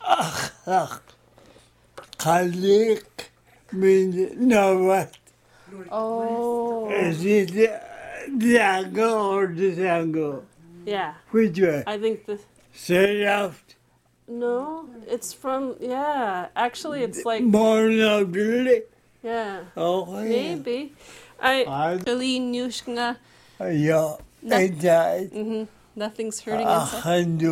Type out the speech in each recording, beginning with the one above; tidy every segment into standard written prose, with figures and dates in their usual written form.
خليك من نوات. Oh. Is it Django or Django? Yeah. Which way? I think the... Straight out. No, it's from... Yeah. Actually, it's like... More ugly. Yeah. Oh, yeah. Maybe. Charlene Yushka. Yeah, inside. Nothing's hurting inside.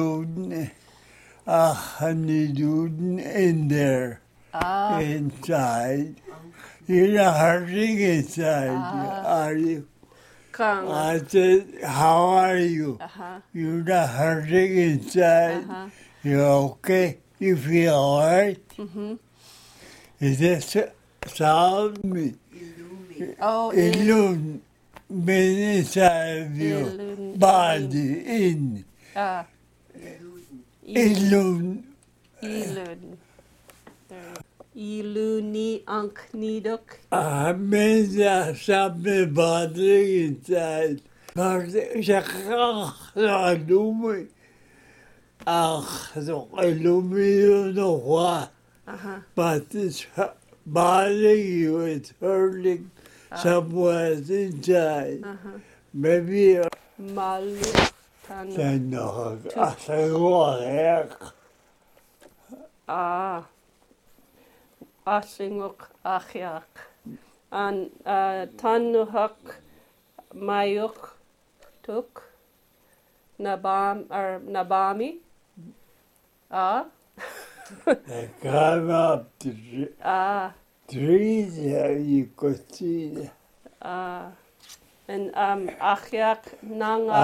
100 in there. Inside. You're not hurting inside, are you? Kang. I said, how are you? You're not hurting inside. You're okay? You feel all right? Is this sound me? Oh, Illusion inside of your body, in. Illusion. Ilun. Iluni Ankh Niduk. Means something bothering inside. But you know what? But it's bothering you, it's hurting somewhere inside. Maybe Malu. Ashinguk Achyak. And Tanuhak Mayuk Tuk. Nabami. Climb up the trees, you could see. And Achyak Nanga.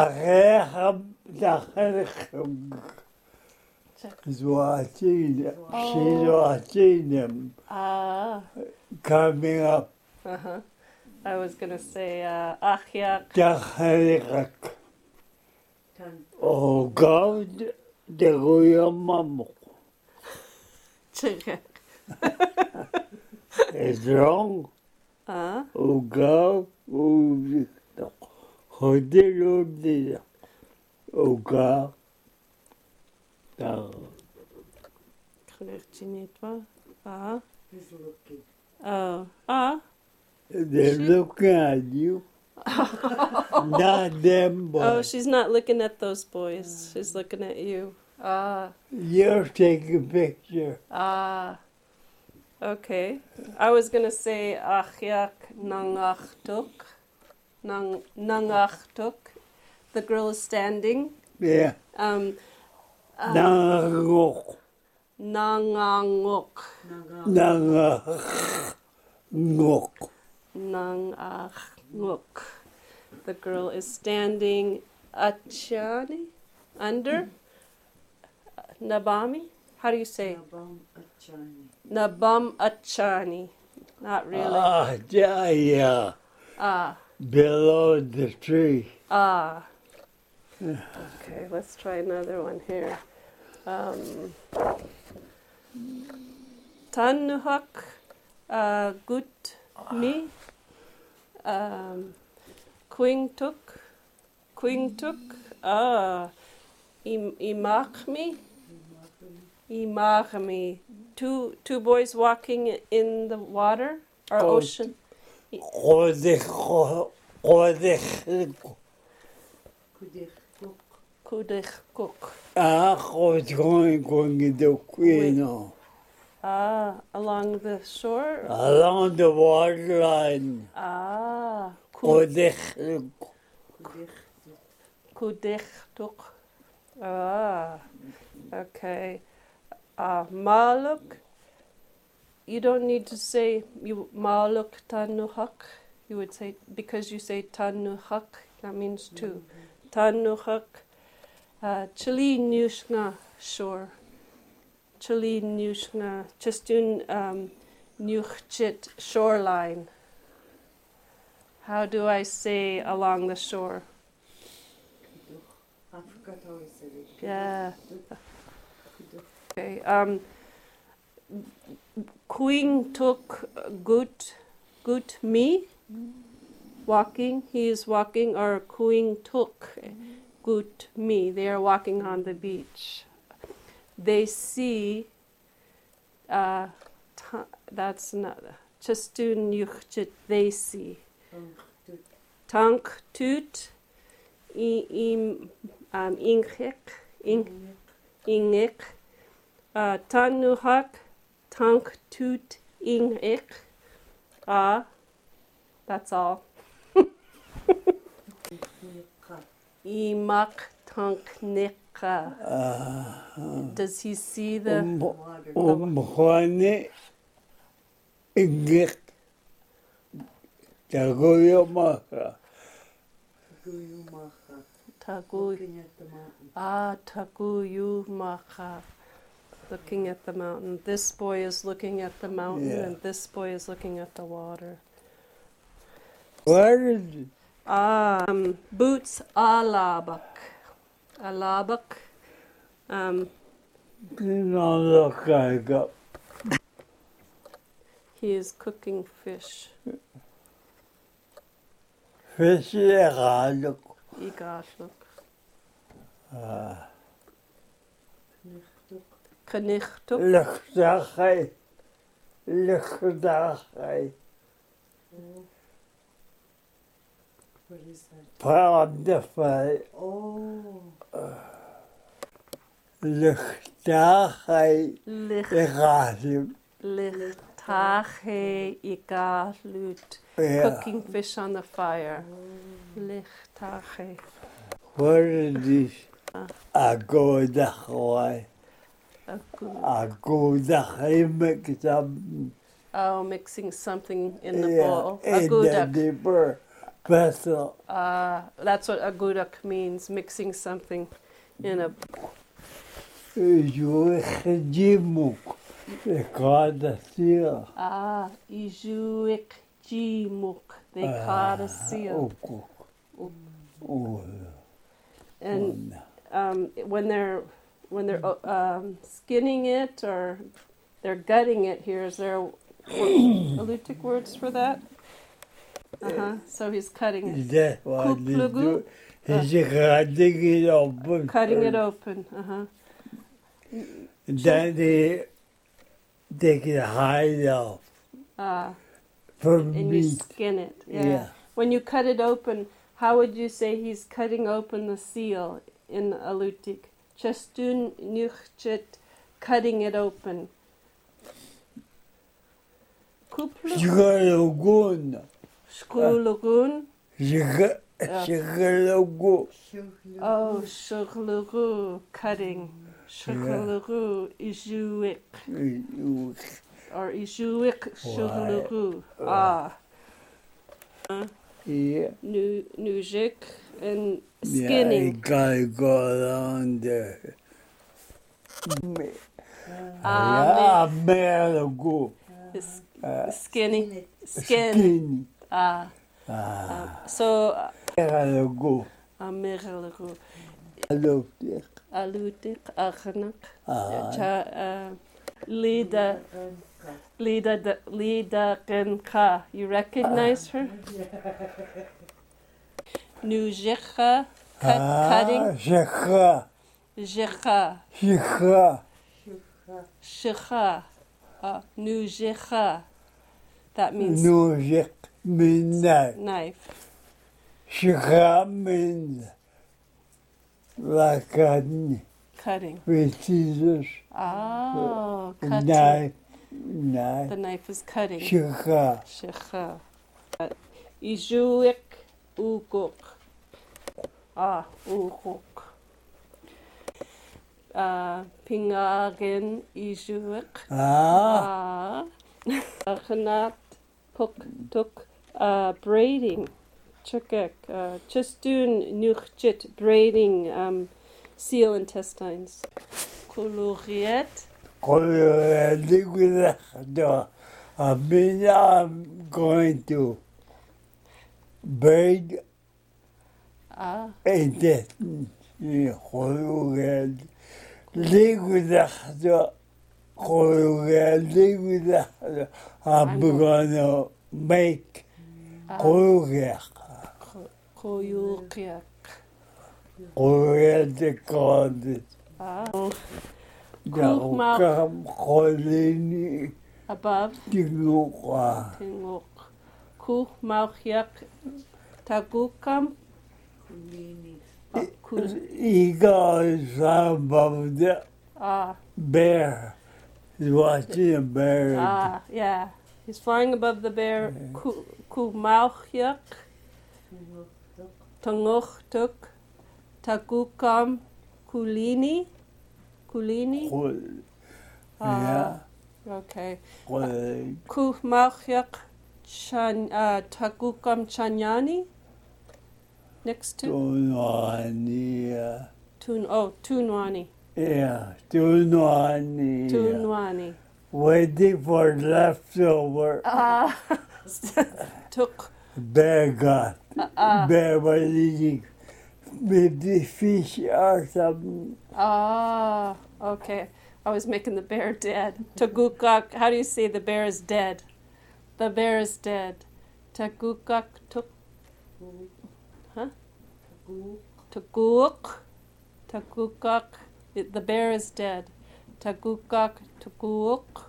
She's watching them coming up. I was going to say Achyak. Oh God, the royal mama. It's wrong. Oh God, oh God. Oh God. He's looking. They're looking at you. Not them boys. Oh, she's not looking at those boys. She's looking at you. You're taking a picture. Okay. I was going to say Achyak Nangachtuk. Nangachtuk. The girl is standing. Yeah. Nangangok. Nangangok. Nangangok. Nangangok. The girl is standing Achani under Nabami. How do you say? Nabam Achani. Not really. Yeah. Below the tree. Okay, let's try another one here. Tanuhak Gut Mi. Quingtuk. Imachmi. Imachmi. Two boys walking in the water or ocean. Kudich along the shore? Along the water line. Kudichtuk. Okay. Maluk. You don't need to say Maluk Tanuhak. You would say, because you say Tanuhak, that means two. Tanuhak. Chili Nushna shore. Chili Nushna. Chestun Nuchchit shoreline. How do I say along the shore? I forgot how I said it. Yeah. Okay. Queen took good me walking. He is walking, or Queen took good me. They are walking on the beach. They see That's not. Chestun yuchit thesi. Tank toot. Ingik. Tanuhak. Tank toot ingik. That's all. Imak tank nika. Does he see the Mkhwane ingik tagoyo maka. Tagu? Taguyu maka. Looking at the mountain. This boy is looking at the mountain, and this boy is looking at the water. What is it? Boots alabak. Alabak. He is cooking fish. Fish igaluk. Igashuk. Knichtuk. Lichtachai. Lichtachai. What is that? Paradafai. Oh. Lichtachai. Igaluk. Lichtache igalut. Yeah. Cooking fish on the fire. Lichtache. What is this? Agodachai. Agodachai mixed up. Oh, mixing something in the Yeah, bowl. in the Agudak. deeper vessel. That's what agudak means, mixing something in a... Jimuk. They caught the seal. Ijuik jimuk. They caught a seal. And when they're skinning it or they're gutting it here, is there Alutiiq words for that? So he's cutting it. That's what they Kuplugu? do. He's cutting it open. Cutting it open. Then they take the hide off for And you meat. skin it. Yeah. When you cut it open, how would you say he's cutting open the seal in Alutiiq? Chestun nuchchit, cutting it open. Kuplugu? Shigalagun. Shkulugun? Shigalagun. Oh, shuglugu, cutting. Shuglugu, ijuik. Or ijuik, shuglugu. Yeah. Nujik and Yeah, skinning. you gotta go around there. Amerigo. Skinning. Skin. Skin. So, Amerigo. Amerigo. Alutiiq. Alutiiq, Agnak. Lida Genka. You recognize her? Nujikha, cutting. Shikha. Jikha. Shikha. Shikha. Nujikha. That means Nujik means knife. knife. Shikha means like cutting Cutting. with scissors. Oh, cutting. Knife. The knife is cutting. Shikha. Shikha. Ijuik ukuk. Ukuk. Pingagen ijuik. Genat puk tuk. Braiding. Chukek. Chestun nuchchit. Braiding seal intestines. Kuluriet. I'm going to braid intestines. I'm gonna make koyukiak. Koyukiak. Koyukiak. Daukam Kolini above. Tinguka. Tingok. Ku mauchiak tagukam. Kulini. Eagle is above the Ah, bear. He's watching a bear. yeah. He's flying above the bear. Ku mauchiak tangochtuk tagukam kulini. Kulini. Yeah. Okay. Kolini. Ku mauchiak tagukam chanyani. Next to Tunwani. Tunwani. Yeah, Tunwani. Tunwani. Waiting for leftover. Took Bear got. Bear was eating maybe fish or something. Okay. I was making the bear dead. Tagukak. How do you say the bear is dead? The bear is dead. Tagukak took. Huh? Taguk. Tagukak. The bear is dead. Tagukak. Taguk.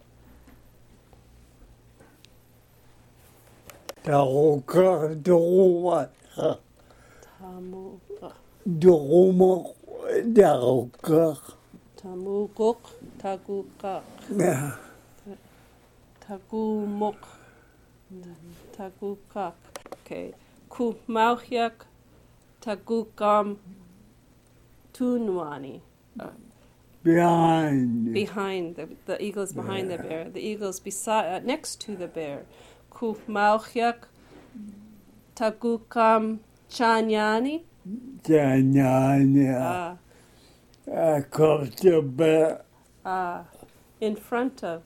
Taruka, Duruma. Tamuka. Duruma, Taruka. Tamuguk. Tagukak. Yeah. Tagumuk. Tagukak. Okay. Ku mauchiak tagukam tunwani. Behind. The eagle's behind the bear. The eagle's beside next to the bear. Ku mauchiak tagukam chanyani. Janyanya. Across the bear. In front of.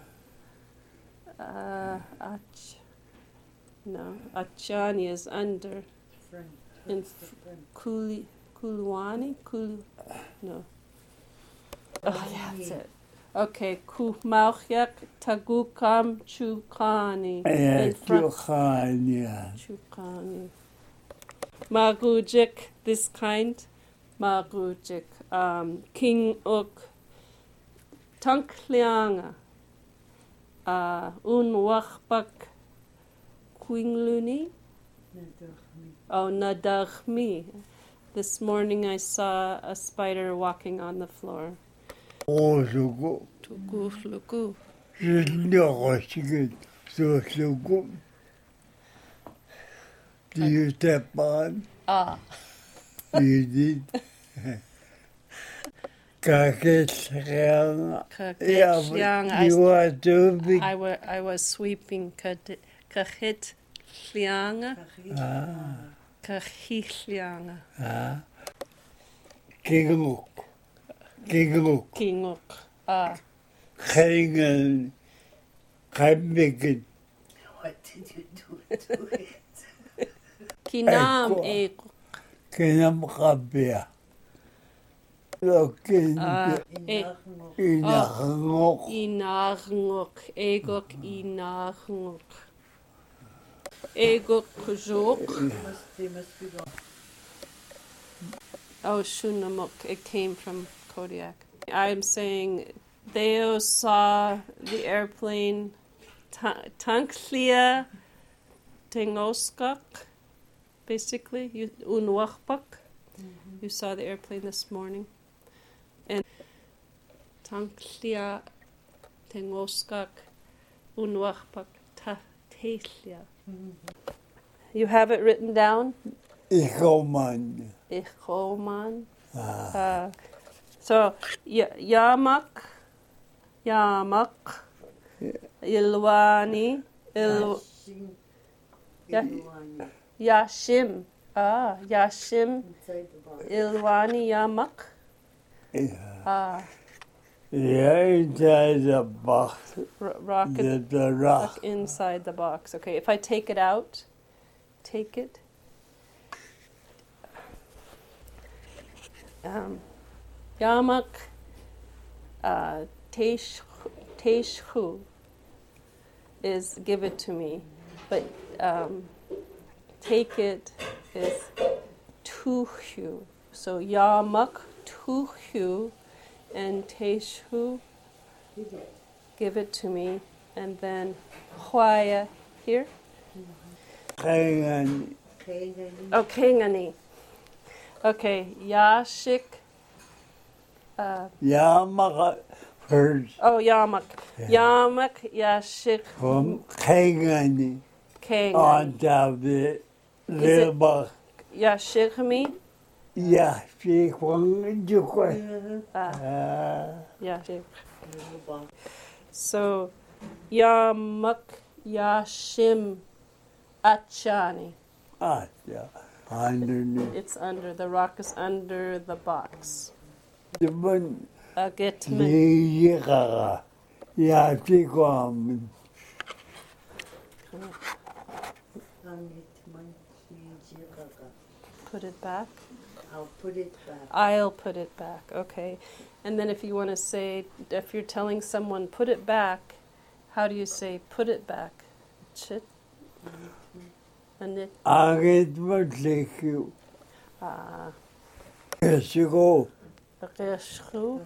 Achani is under. In Kuluwani? No. Oh, yeah, that's it. Okay, Kumauchiak Tagukam Chukani. Yeah, Chukani. Chukani. Marujik, this kind. Marujik. King Uk. Tanklianga. Unwachbak Quingluni. Oh, Nadarmi. This morning I saw a spider walking on the floor. Oh, so good. Tugu. So good. Do you step on? You did. Kaketlianga. You are too big. I was sweeping Kaketlianga. Kakitlianga. Kinguk. Kinguk. Kingen. Kaibikin. What did you do to it? Kinam e. Kinam kabia. Inarngok. Egok inarngok. Egok kujok. They must be gone. Oh, Shunamuk. It came from Kodiak. I'm saying Theo saw the airplane Tanklia Tengoskak, basically, Unwachbak. You saw the airplane this morning. And Tanklia Tengoskak Unwachbak Tateslia. You have it written down? Ichoman. Ichoman. So, Yamak, Ilwani, Yashim. Yashim, Ilwani, Yamak. Yeah, inside the box. Rocket. The rock. Inside the box. Okay, if I take it out, take it. Yamak Teishchu is give it to me, but take it is Tuhu. So Yamak Tuhu and Teishu, give it to me, and then Hwaya here. Kengani. Oh, Kengani. Okay, Yashik. Yamak first. Oh, Yamak. Yeah. Yamak, Yashik, From Kengani. Kengani. On top of it. Little Yashikmi. Yeah, she won you. Yashik. So, Yamak, Yashim, Achani. Yeah. Underneath. It's under, the rock is under the box. The one. Agitman. Yigara. Yeah, she won. Put it back. I'll put it back. I'll put it back. Okay. And then if you want to say, if you're telling someone put it back, how do you say put it back? Chit. And it. I get much like you. Yes, you go. Agishchu.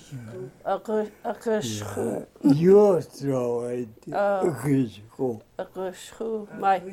Agishchu. You throw it. Oh. Yes, go. Agishchu. My.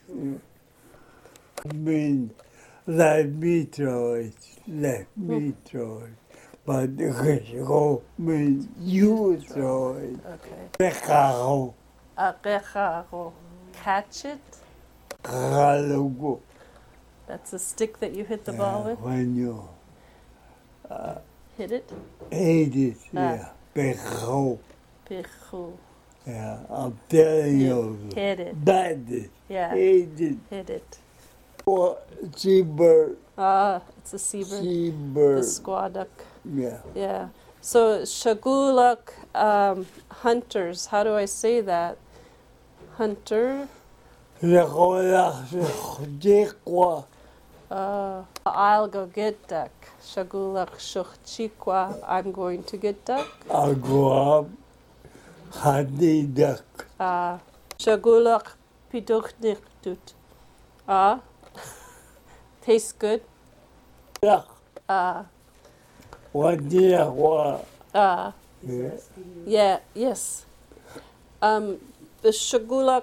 I mean, let me throw it. Let me throw it. But yes, go means you throw it. Okay. Pecado. Agecharo. Catch it. Galogo. That's a stick that you hit the ball with. When you Hit it. ate it, yeah. Pecado. Pichu. Yeah, I'm telling you. Hit it. That is. Yeah. Ate it. Hit it. Or seabird. It's a seabird. The Seabird. squaduck. Yeah. Yeah. So Shagulak hunters. How do I say that? Hunter. I'll go get duck. Shagulak shuchikwa. I'm going to get duck. I'll go up. Honey duck. Shagulak piduchnichtut. Tastes good. Yeah. Uh, yeah, yes. The shagulak,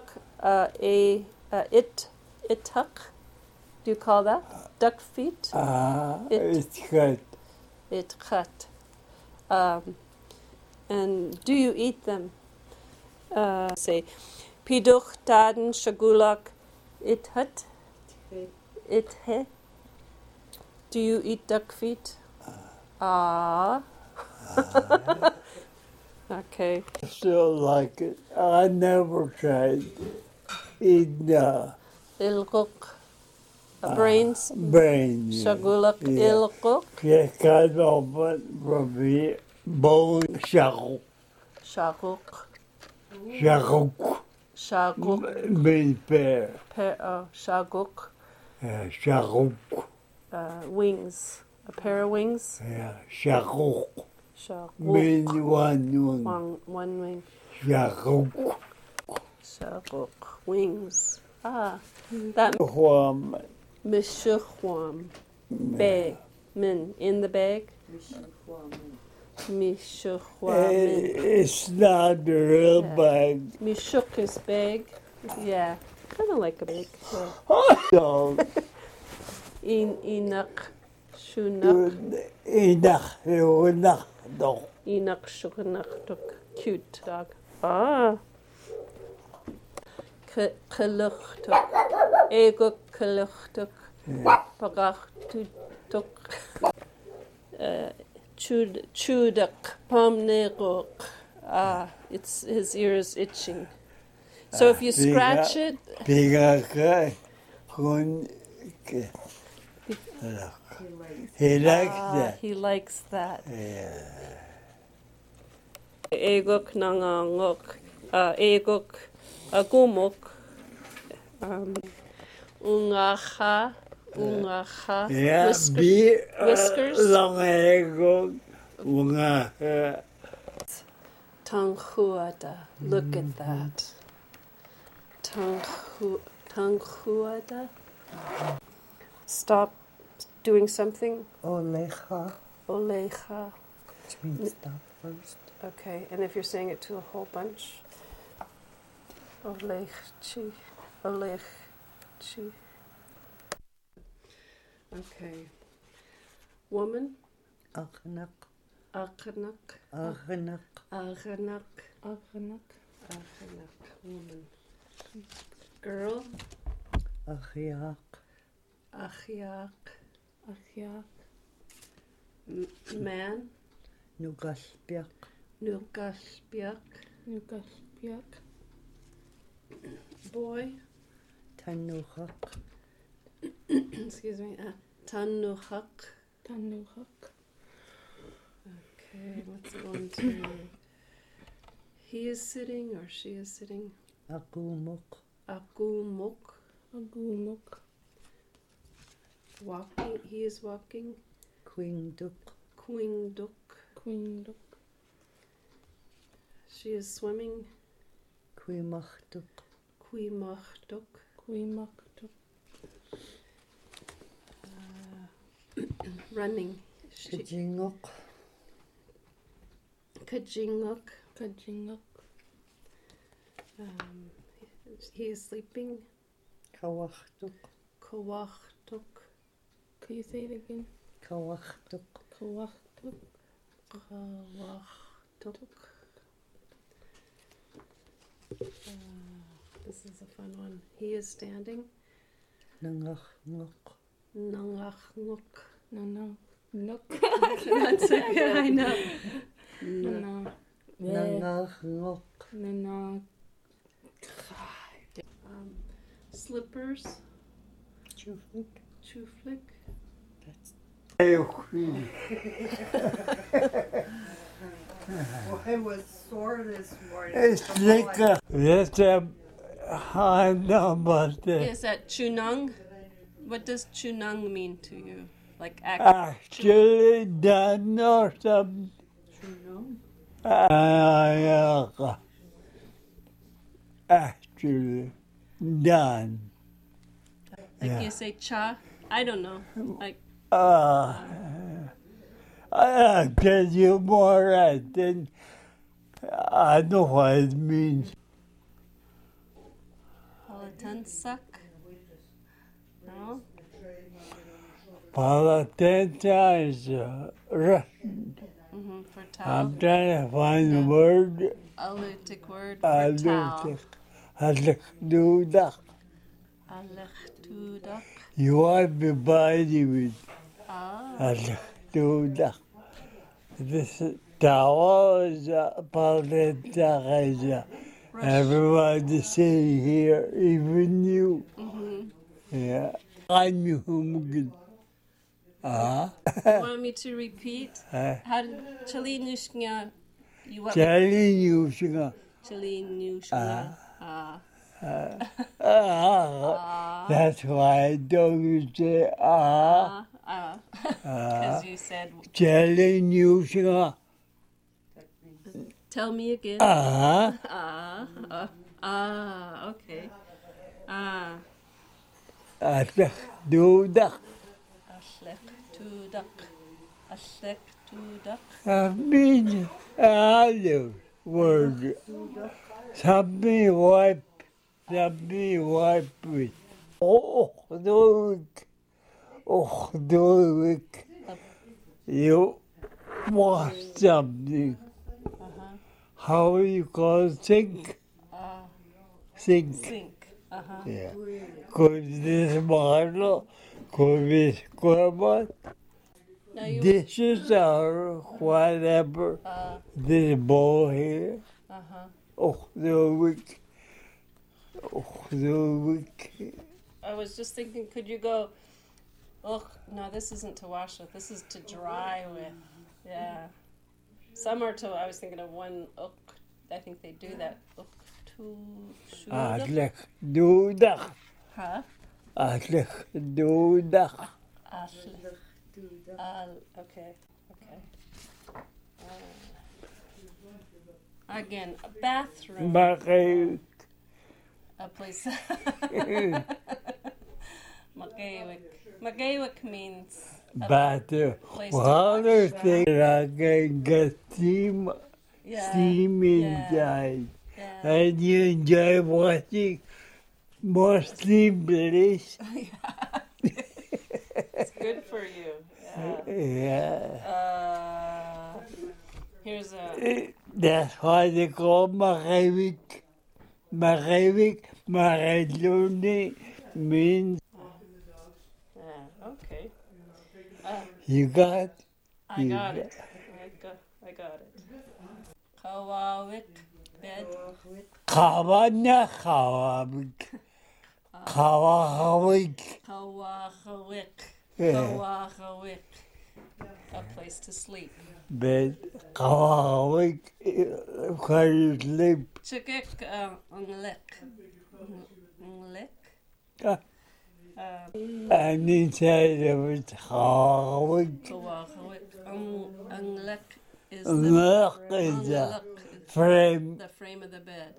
itak, do you call that? Duck feet? It's good. Itchat. And do you eat them? Say, piduch taden shagulak ithat. Ithe. Do you eat duck feet? Okay. I still like it. I never tried eating Ilguk. Brains. brains. Shagulak Yeah. ilguk. Yeah, cut open from the bone shaguk. Shaguk. Shaguk Shaguk. means bear. Shaguk. Shaguk. Wings. A pair of wings. Yeah, shaguk Shaguk. means one. One wing. Shaguk. Shaguk. Wings. That mishuchwam. Bag. Min. In the bag. Mishuchwamin. It's not a real bag. Mishuk is bag. Yeah. Kind of like a bag. Yeah. So, Inak. Shunak. enough, no. Inak shunak. Cute dog. Kaluchtuk. Ego kaluchtuk. Pagachtutuk. Chudak. Pomnerok. It's his ear is itching. So if you scratch it. He likes that. He likes that. Yeah. Egok nangangok. Egok agumok. Ungacha. Yeah, Whiskers. Long ego. Tanghuada. Look at that. Tanghuada. Stop doing something. Olecha. Olecha. which means stop first. Okay, and if you're saying it to a whole bunch, Olegchi, Olegchi. Okay. Woman, Agnak, Agnak, Agnak, Agnak, Agnak, Agnak, woman. Girl, Achiak, Achiak, Achiak, man, Nugaspiak, Nugaspiak, Nugaspiak, boy, Tanuchak, excuse me, Tanuhak. Tanuhak, Okay, let's go into he is sitting or she is sitting. Agumuk, Agumuk, Agumuk, walking, he is walking. Quingduk, Quingduk, Quinduk, she is swimming. Quimachduk, Quimachduk, Quimaktuk, running. Chijinguk, Kajinguk, Kajinguk, he is sleeping. Kawachduk, Kawachtuk, can you say it again? Kawachduk, Kawaktuk, Kawachtuk. This is a fun one. He is standing. Nangachnguk, Nangachnguk. no, Nuk, That's okay, I know. no, Nangachnguk, no, Slippers. Chuflik, Chuflik. Well, I was sore this morning. It's like that's a hard number. Is that chunang? What does chunang mean to you? Like Actually done or something. Actually done. like Yeah. you say cha? I don't know. Like I'll tell you more right then. I know what it means. Palatansak? No? Palatenta is Russian. For towel. I'm trying to find the word. Alutic word for I towel. do that. Alechtudak. You want to buy with Ah. do that. This towel is Palatenta is everybody say here, even you. Yeah. I'm human. You want me to repeat? How did Chalinushnya? You what? telling you, Shinga. Chalinushnya. That's why I don't say Because you said, telling you, Shinga. tell me again. Okay. Do that. Aslektudak. Aslektudak. I mean, other word. Something wipe with. Oh, do it. You want something. How you call sink? Sink. Sink. Yeah. Could this model, could be square Now you. dishes or whatever. This bowl here. Oh, the week. I was just thinking, could you go? Oh no, this isn't to wash with. This is to dry with. Yeah. Some are to. I was thinking of one. I think they do that. To Adlek do that. Huh? Adlek do that. Okay. Again, a bathroom. Bakay. A place. Magayawik. Magayawik means But place to one watch. thing I can get steam inside. Yeah. And you enjoy watching more steam, please. It's good for you. Yeah. Yeah. Here's a. That's why they call Marevik. Mareluni means Yeah. Okay. you got. I got it. I got it. Kawawik bed. Kawana Kawabik. Kawawik. Kawahawik. Yeah. Kawahawik. A place to sleep. But Kawawik, where you sleep. Chikik unglek. Unglek. Ah. And inside of it, Kawawik. Kawahawik. Unglek is Look is unglek, frame. the frame of the bed.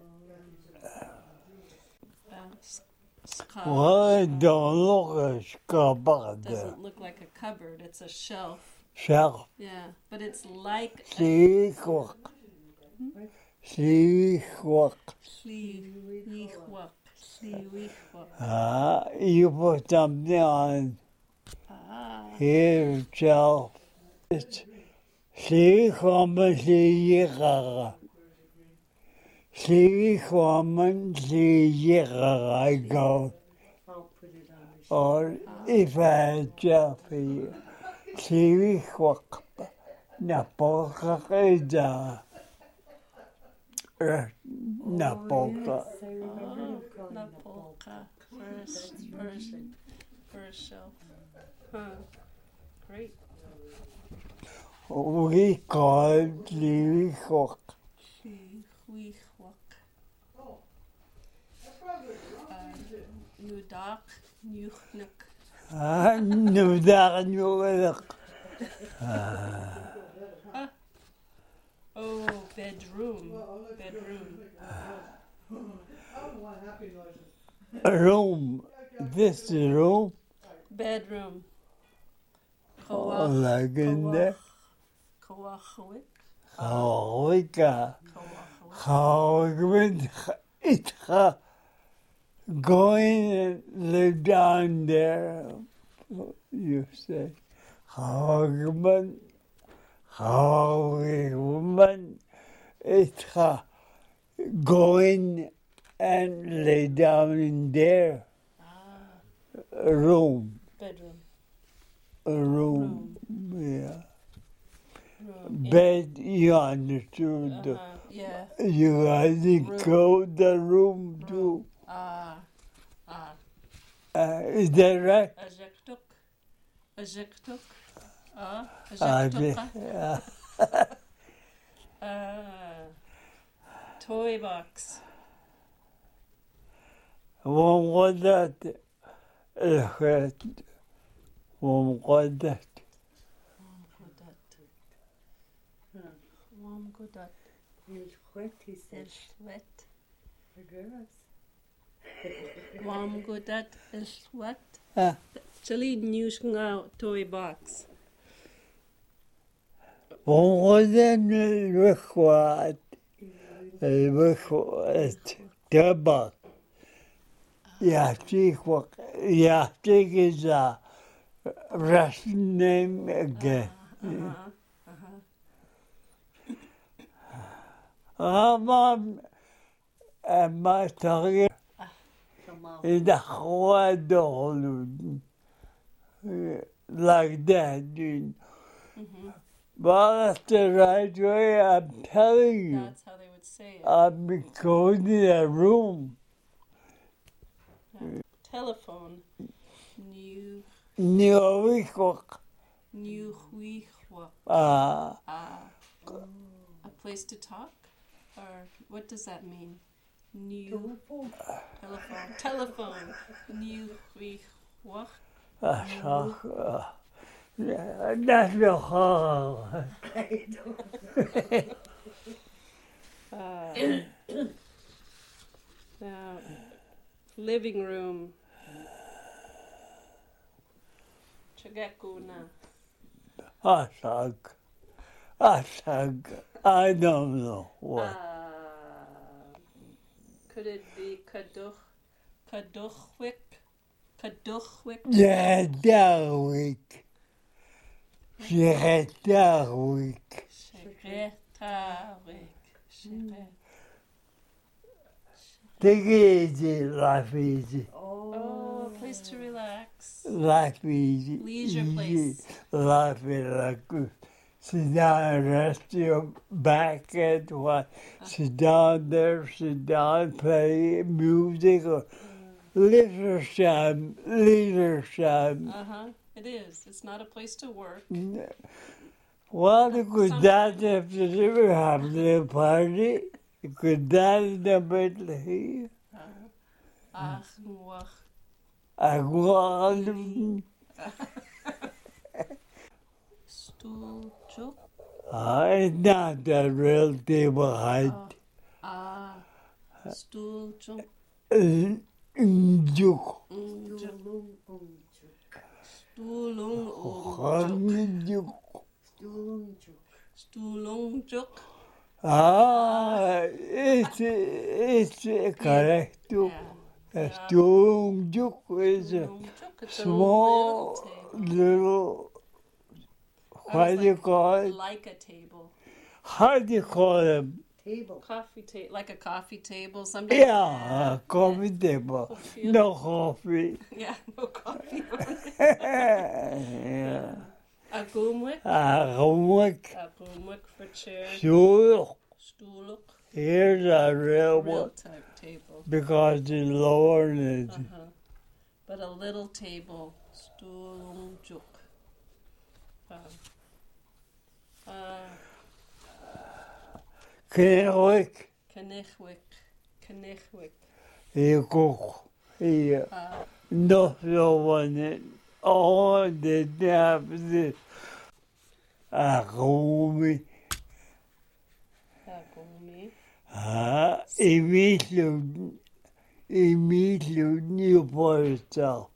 Well, it don't look a cupboard. Doesn't look like a cupboard. It's a shelf. Shelf. Yeah, but it's like a Sleekwak. Sliwichwak. You put something on here, shelf. It's Sleekwamen, Sleekara. Sleekwamen, Sleekara, I go. I'll put it on the shelf. Or if I had shelf here, Sleekwak. Napoka is Napoka. I remember you calling it Napolka. First shelf. Huh. Great. We call it Sleekwak. Sliwichwak. Nudak. Nuchnuk. Nu daar nu Oh, bedroom. Bedroom. room. This is room. Bedroom. Like in there. Kawachawik. Kawika. Kawik. It's going and live down there. You say. Kawikman. Kawikman. It's going and lay down in their room. Bedroom. A room. Yeah. Room. Bed, you understood. Yeah. You had to go the room too. Is that right? Ajektuk. Yeah. Toy box. ومقدت الخيط ومقدت Warm good. It's wet, he said. Wet. The girls. Warm good. Is wet. Ah. Actually, news nga toy box. ومقدت الوخوات الوخوات تبع يعطيك وقت يعطيك إذا Russian name again. ما تغير إذا خوادون like that, dude. But that's the right way, I'm telling you. That's how they would say it. I'm going to the room. Telephone. New. Nieuwigwak. A place to talk? Or what does that mean? New. Telephone. New. That's the hall. Now, living room. Chagakuna. Asag. Asag. I don't know what. Could it be Kaduchwick? Kaduchwick? Jedawik. Jedawik. Sheretawik. Take it easy, life easy. Oh, place to relax. Life easy. Leisure place. Easy. Life is like sit down and rest your back and what. Sit down there, sit down, play music or leadership. It is. It's not a place to work. Well, you could dance after you have the party. You could dance a bit here. Achmuach. I want Stoeljuk. it's not the real table height. Stoeljuk. Juk. Stoelung. Juk. Stoelungjuk. It's correct. Juk is a It's small a little, what do you call it? like a table. How do you call it? Table. Coffee table. Like a coffee table. Sometimes. Yeah, a coffee table. No coffee. Yeah, no coffee. Yeah. A goomwick. Homework. A goomwick for chair. Sure. Stoeluk. Here's a real Real one type table. because it's lower than But a little table. Stoelungjuk. Kennewick. Knichwick. You cook. Yeah. No one it. All the time. A home. Gourmet. Immediately new for yourself.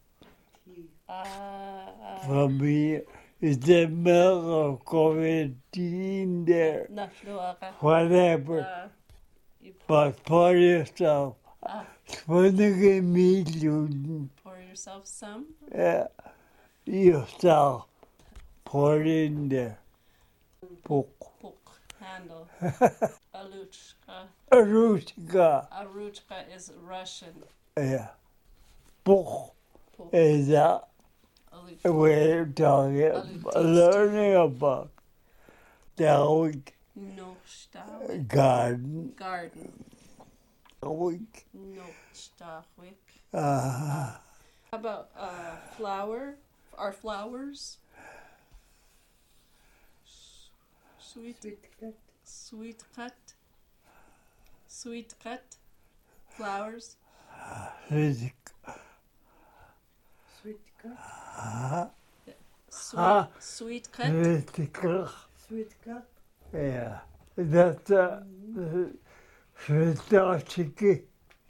From here, is the milk or coffee tea in there? Nafluaga. Whatever. But for yourself. Spending immediately. Pour yourself some. Yourself. Pour it in there. Poke. Handle. Aluchka. Ruska. Aruchka is Russian. Yeah. Poke is that Aluchka. we're talking learning about the week Nochtawik. garden. Garden. Week. Nochtawik. Uh, How about flower? Our flowers? Sweet cut. Flowers. Sweet Sweet cut. Sweet cup. Yeah. That's sweet chicken.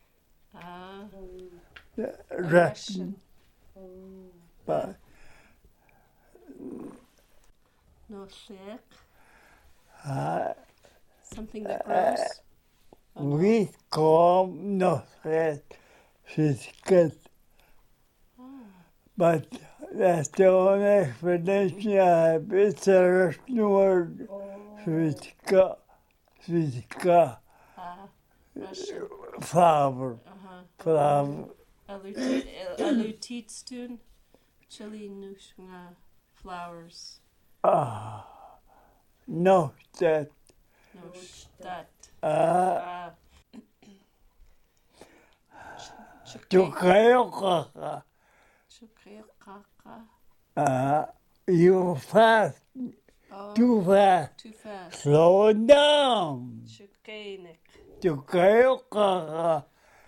Russian. But No shek. Something that grows. we call no red sweet. But that's the only explanation I have. It's a Russian word. Sweet Russian. flower. Alutitstun. Chili nushma flowers. No, that. No that. Chukayokaka. Chukrekaka. You fast. Too fast. Too fast. Slow down. Chukainik. Chukayokaka.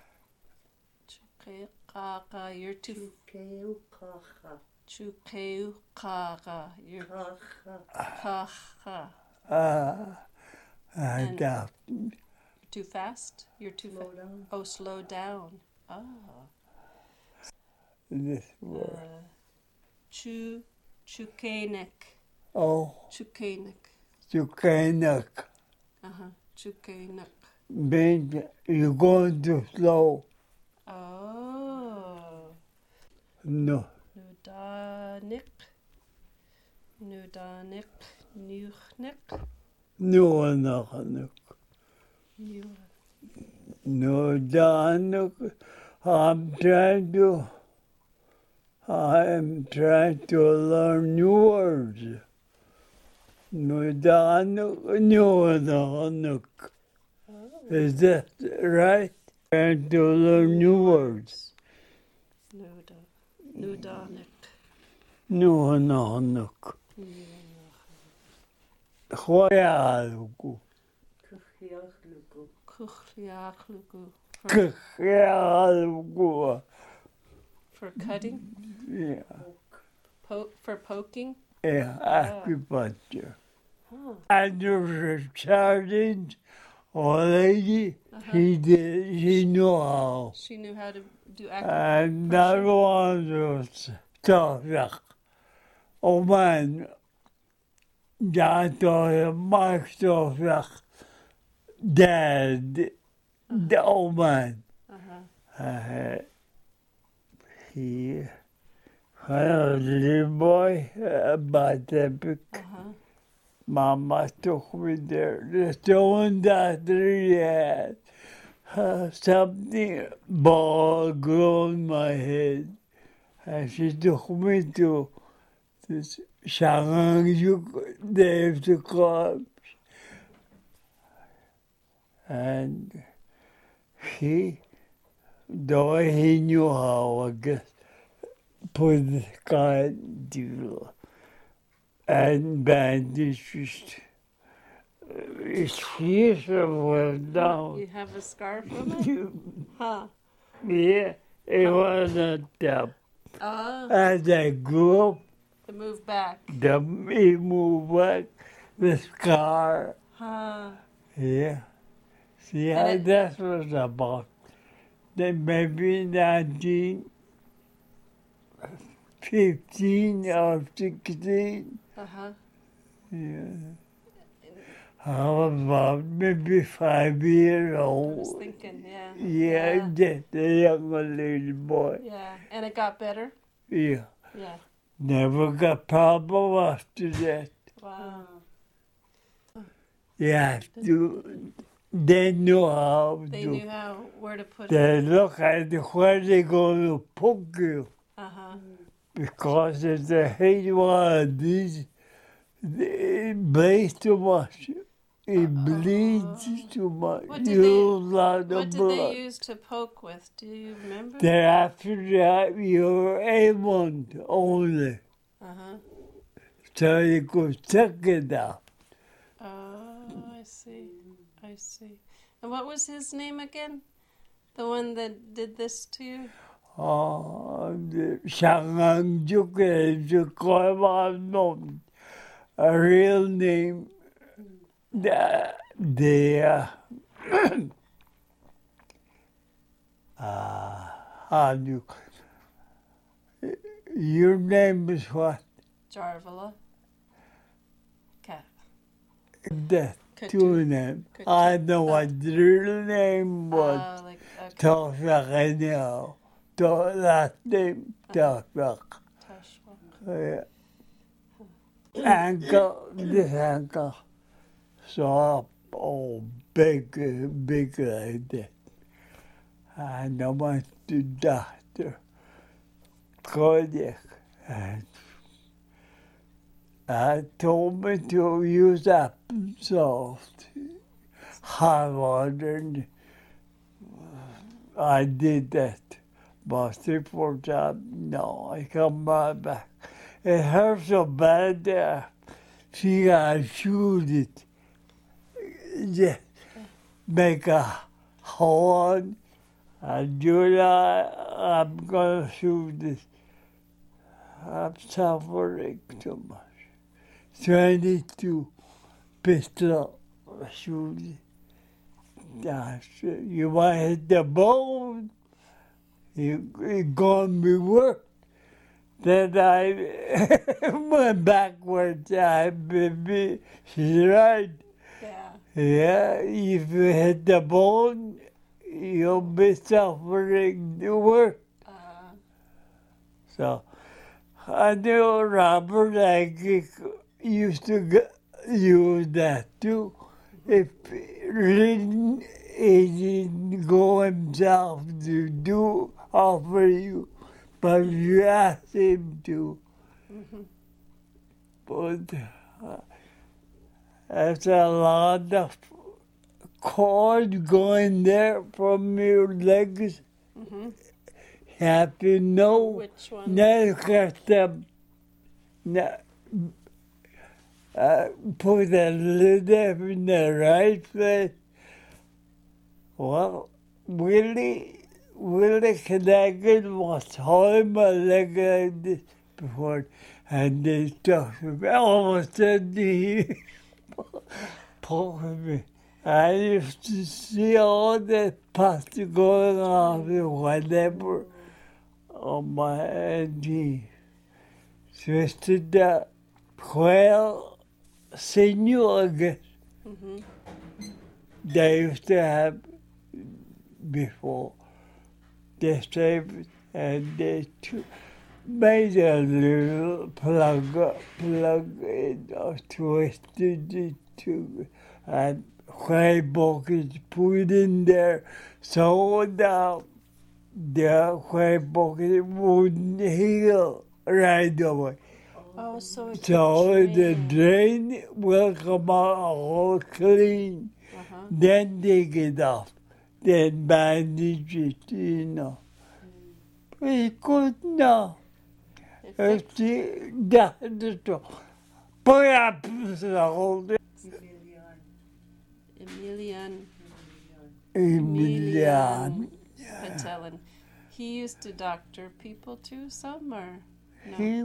Chukrekaka. You're too. Keukacha. Chukeukaga. You're Kacha. kaha. Too fast? You're too Slow fast. down. Oh, slow down. Oh. This word. Chukainik. Oh, Chukanik. Chukanak Chukanik. means you're going too slow. Oh. No. Nudanik. Nudanik. Nuchnik. No, no. No, Don. I'm trying to learn new words. No, Don. No. Is that right? Trying to learn new words. Nudanik. No. Khoyalku. Kuchliachlugu. Khoyalku. For cutting? Yeah. For poking? Yeah, acupuncture. Oh. And there was a sergeant or lady, she knew how. She knew how to do And that acupuncture. one was tough. Oh man, that was my stuff. Dad, the old man. He, when I was a little boy, about that Mama took me there. The stone that he had something ball grew on my head. And she took me to this Shangangjuk Dave the club. And the way he knew how, I guess, put the guy to and bandaged his face was down. You have a scar from it? Huh. Yeah, it wasn't up. Oh, As I grew up, to move back. he moved back, the scar. Huh. Yeah. See And how it- that was about. Then maybe 1915 or 16. Yeah. I was about maybe 5 years I was old. thinking, yeah. Yeah, just a young little boy. Yeah. And it got better? Yeah. Yeah. Never got problem after that. Wow. Yeah, they knew how They to. knew where to put it. They look at where they going to poke you. Uh-huh. Because if they hate one of these, it bleeds too much. It bleeds too much. What did You they- lose a lot of What did blood. they use to poke with? Do you remember? Then after that, you're able only. Uh-huh. So you could check it out. Oh, I see. I see. And what was his name again? The one that did this to you? Shangangjuk is unknown. A real name. How do you, your name is what? Jarvala. Cat. That two name. I know what the real name was. Oh, like, okay. Tofak anyhow. Last name Tofak. Tashwa. Ankle, this ankle. So, big like that. And I went to doctor, cardiac, and I told me to use Epsom salt, hot water, and I did that. But 3-4 times, no, I come right back. It hurt so bad that she got shoot it. Just make a hole and July, I'm gonna shoot this. I'm suffering too much. 22 pistol shoot it. You might hit the bone. It gonna be worse. Then I went backwards. She's right. Yeah. Yeah, if you hit the bone, you'll be suffering worse. So I knew Robert Agee used to use that too. If he didn't go himself to offer you, but you asked him to. But that's a lot of cord going there from your legs. You have to know. Which one? Now got them. Put a little in the right place. Well, Willie Connecticut was holding my leg like this before, and they talked to me. All of a sudden, he pulled me. I used to see all the parts going off and whatever on my head. He twisted the quail sinew again. They used to have before. They saved and they made a little plug in or twisted it to, and clay buckets put in there so the clay bucket wouldn't heal right away. Oh, so it So could the drain. drain will come out all clean. Then take it off. Then bandage it, you know. Pretty good now. It It's fixed- the put up the Emilian Emilian. Patelin. He used to doctor people too, some or no? He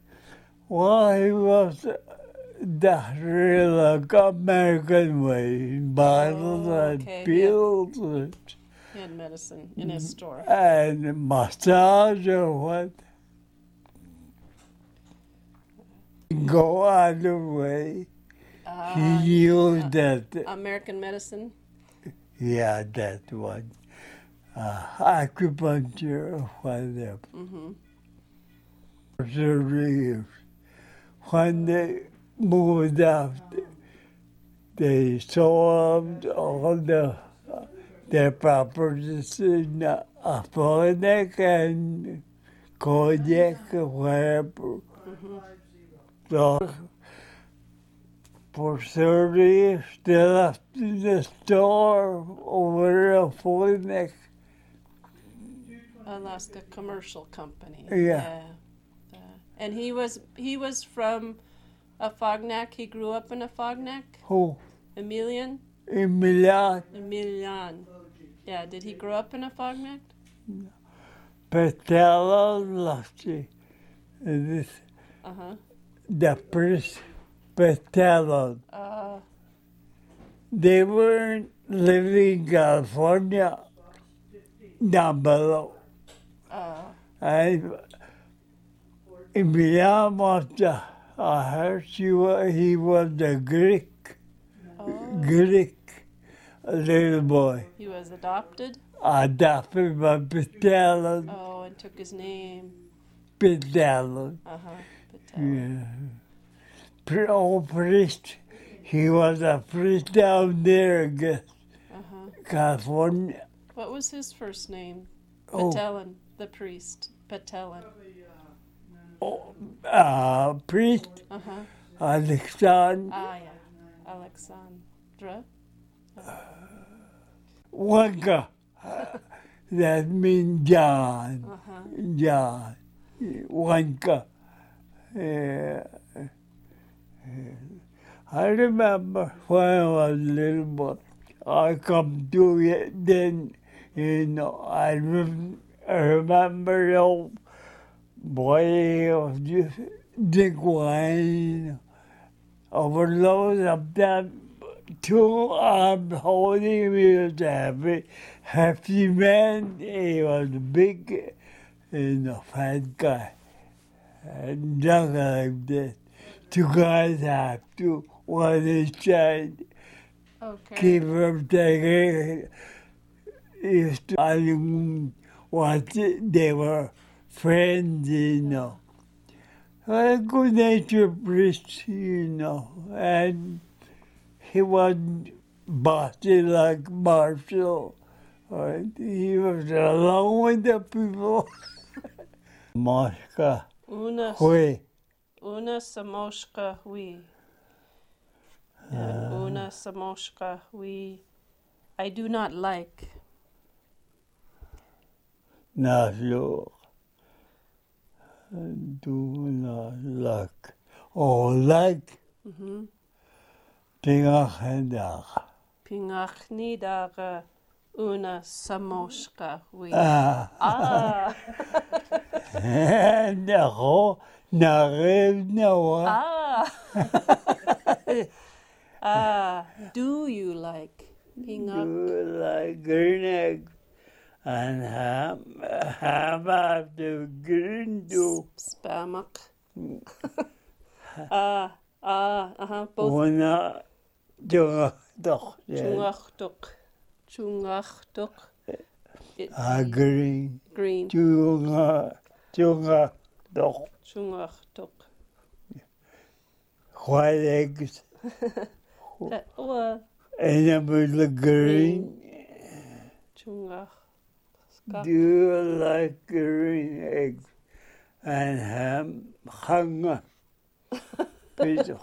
was doctor like American way, bottles okay, and pills and He had medicine in his store. massage or what. Go out of the way. He used that. American medicine. Yeah, that one. Acupuncture or whatever. For 30 years. When they moved out, they sold all their properties in Apponeck and Kodiak or wherever. So for 30 years, they left the store over Apponeck. Alaska Commercial Company. Yeah. And he was from Afognak. He grew up in Afognak. Who? Emilian. Emilian Emilian. Yeah. Did he grow up in Afognak? Patella Lofty. This, the priest Patella. They weren't living in California, down below. Emilian was he was a Greek little boy. He was adopted. Adopted by Patella. Oh, and took his name. Patella. Patel. Yeah. Old priest. He was a priest down there, I guess. California. What was his first name? Oh. Patelin, the priest. Patelin. Priest Alexander. Yeah. Alexandra. Wanka. That means John. John. Wanka. I remember when I was a little boy, I come to it then, you know, I remember the old boy just drink wine, overload of them. 2 arms holding me was a hefty man. He was a big, fat guy. Nothing like this. You guys have to one inside. Okay. Keep from taking. Used to I what they were friends, you know. A good natured priest, you know, and he wasn't bossy like Marshall. He was along with the people. Mosca, Una samoshka hui. And una samoshka hui. I do not like. Naslo. Do not like. Oh, like. Pingachendag. Pingachni daga una samoshka hui. Ah. No, no. Do you like pingach? Do like green egg and ham after green do. Spamak. Both. Una doch. Chungachtuk. Green. Green. Doch. Chungachtuk. White eggs. Well, And then with the green. chungach. Do you like green eggs and ham? Hanga. Do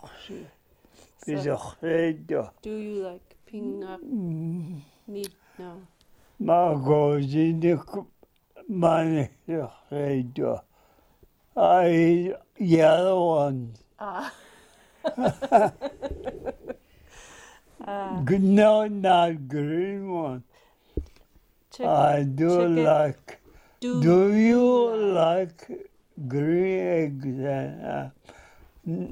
Pizza. you like pingach? Need no. Magazine money. I yellow ones. No, not green one. I do chicken. like. Do you like green eggs and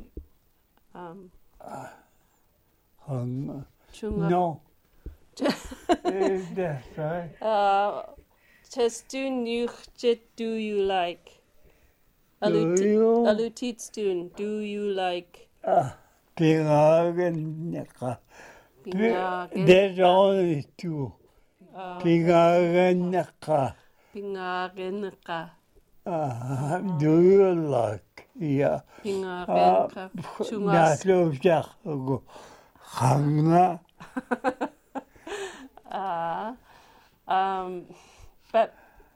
Chungach. no. That's right. Chestun yuchit, do you like? Do you? Alutitstun, do you like? Pingagan. Pingagen. There's only two. Pingagan. Pingagenka. Do you like? Yeah. Pingagenka. Chungas. Naslov Hanga. But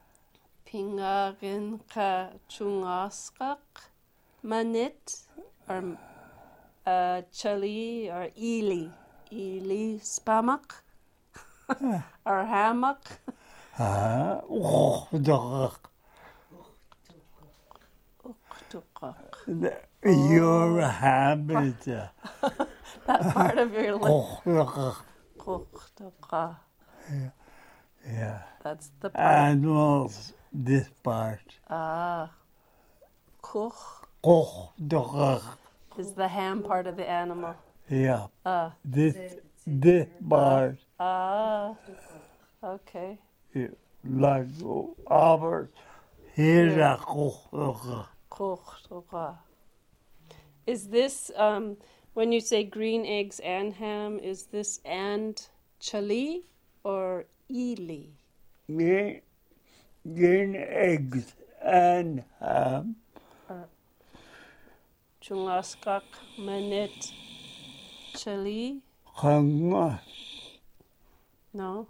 Pingagenka chungaskak manit or chali or ili spamak or hammock. Your habit. That part of your lip. Yeah. That's the part. Animals, this part. Kuch is the ham part of the animal. Yeah. This part. Okay. Yeah. Like ours. Here's a Is this, when you say green eggs and ham, is this and chali or ili? Green eggs and ham. Chungaskak manit chali? Hanga. No?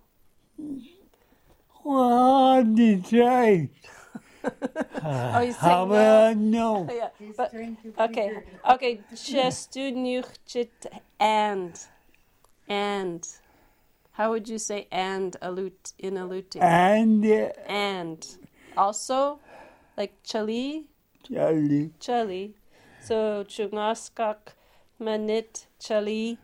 What did you say? You How say will I know? Yeah, He's but, trying to okay, chestun yuchit and. How would you say and in aluti? And. Also, like chali? Charlie. Chali. So chungaskak manit chali.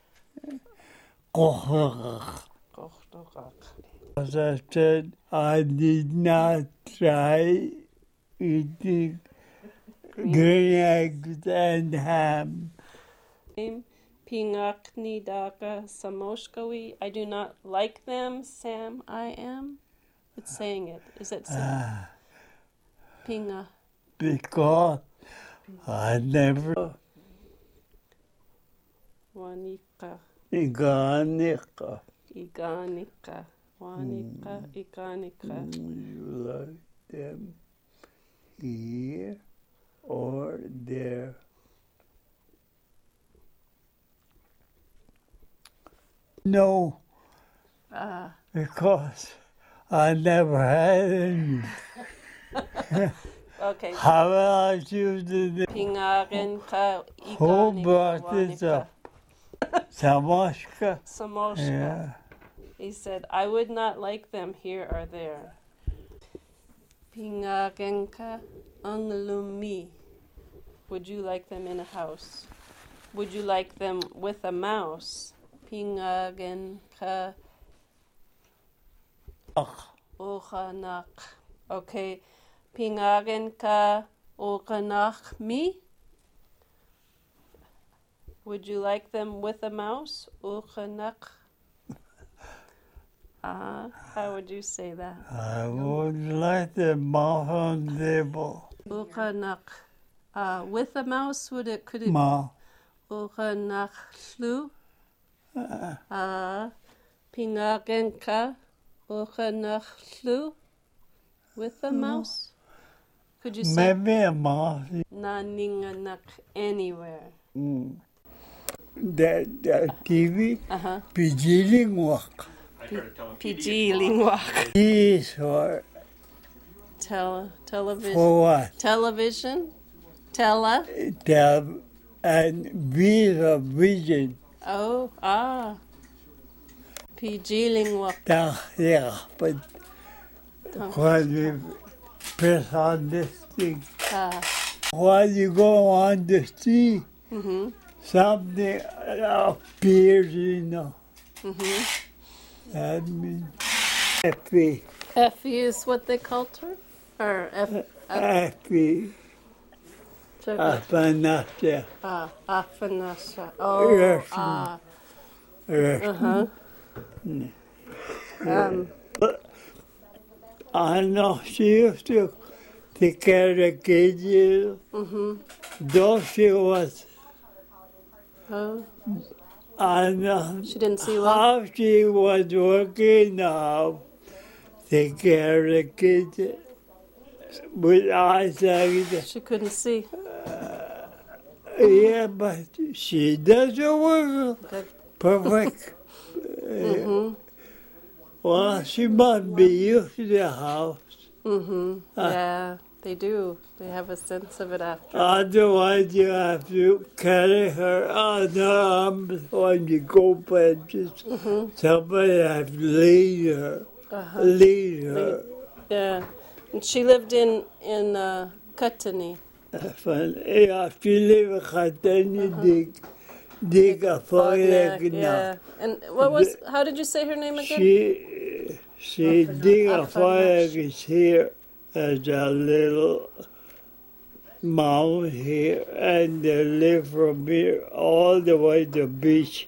As I said, I did not try eating green eggs and ham. Pingakni daka samoshkawi. I do not like them, Sam. I am. It's saying it. Is it Sam? Pinga. Because I never Wanika. Iganika. Iganika. Wanika. Iganika. You like them here or there? No, Ah. because I never had any. Okay. How about you today? Pingarenka. Who Iganika. brought this Wanika. up? Samoshka? Samoshka. Yeah. He said, I would not like them here or there. Pingarenka anglumi. Would you like them in a house? Would you like them with a mouse? Pingarenka ochanak. Okay. Pingarenka ochanak mi. Would you like them with a mouse? Ochanak. How would you say that? I would like the mouse on the table. Ochanak. With a mouse, could it? Ma. Ochanak slu. Pingarenka ochanak slu. With a mouse? Could you say? Maybe a mouse. Naninganak anywhere. That TV, Uh-huh. pijiling wak. PG lingwak. Is for Television. what? Television? Tab and V for vision. Oh, PG lingwak. Yeah, but when you press on this thing, while you go on the sea, something appears, you know. That means Effie. Effie is what they called her? Or Effie. Afanasya. Afanasya. Russian. Russian. I know she used to take care of the kids, you know. Though she was, Oh, I know she didn't see well. how she was working now, take care of the kids. With eyesight, She couldn't see. yeah, but she does the work Good. perfect. Well, she must be used to the house. Yeah, they do. They have a sense of it after. Otherwise, you have to carry her on the arms when you go places. Somebody has to lead her. Lead her. Yeah. And she lived in Katani. Yeah, she live in Khatani, dig a fire Yeah. And how did you say her name again? She dig a fire here as a little mound here, and they live from here all the way to the beach.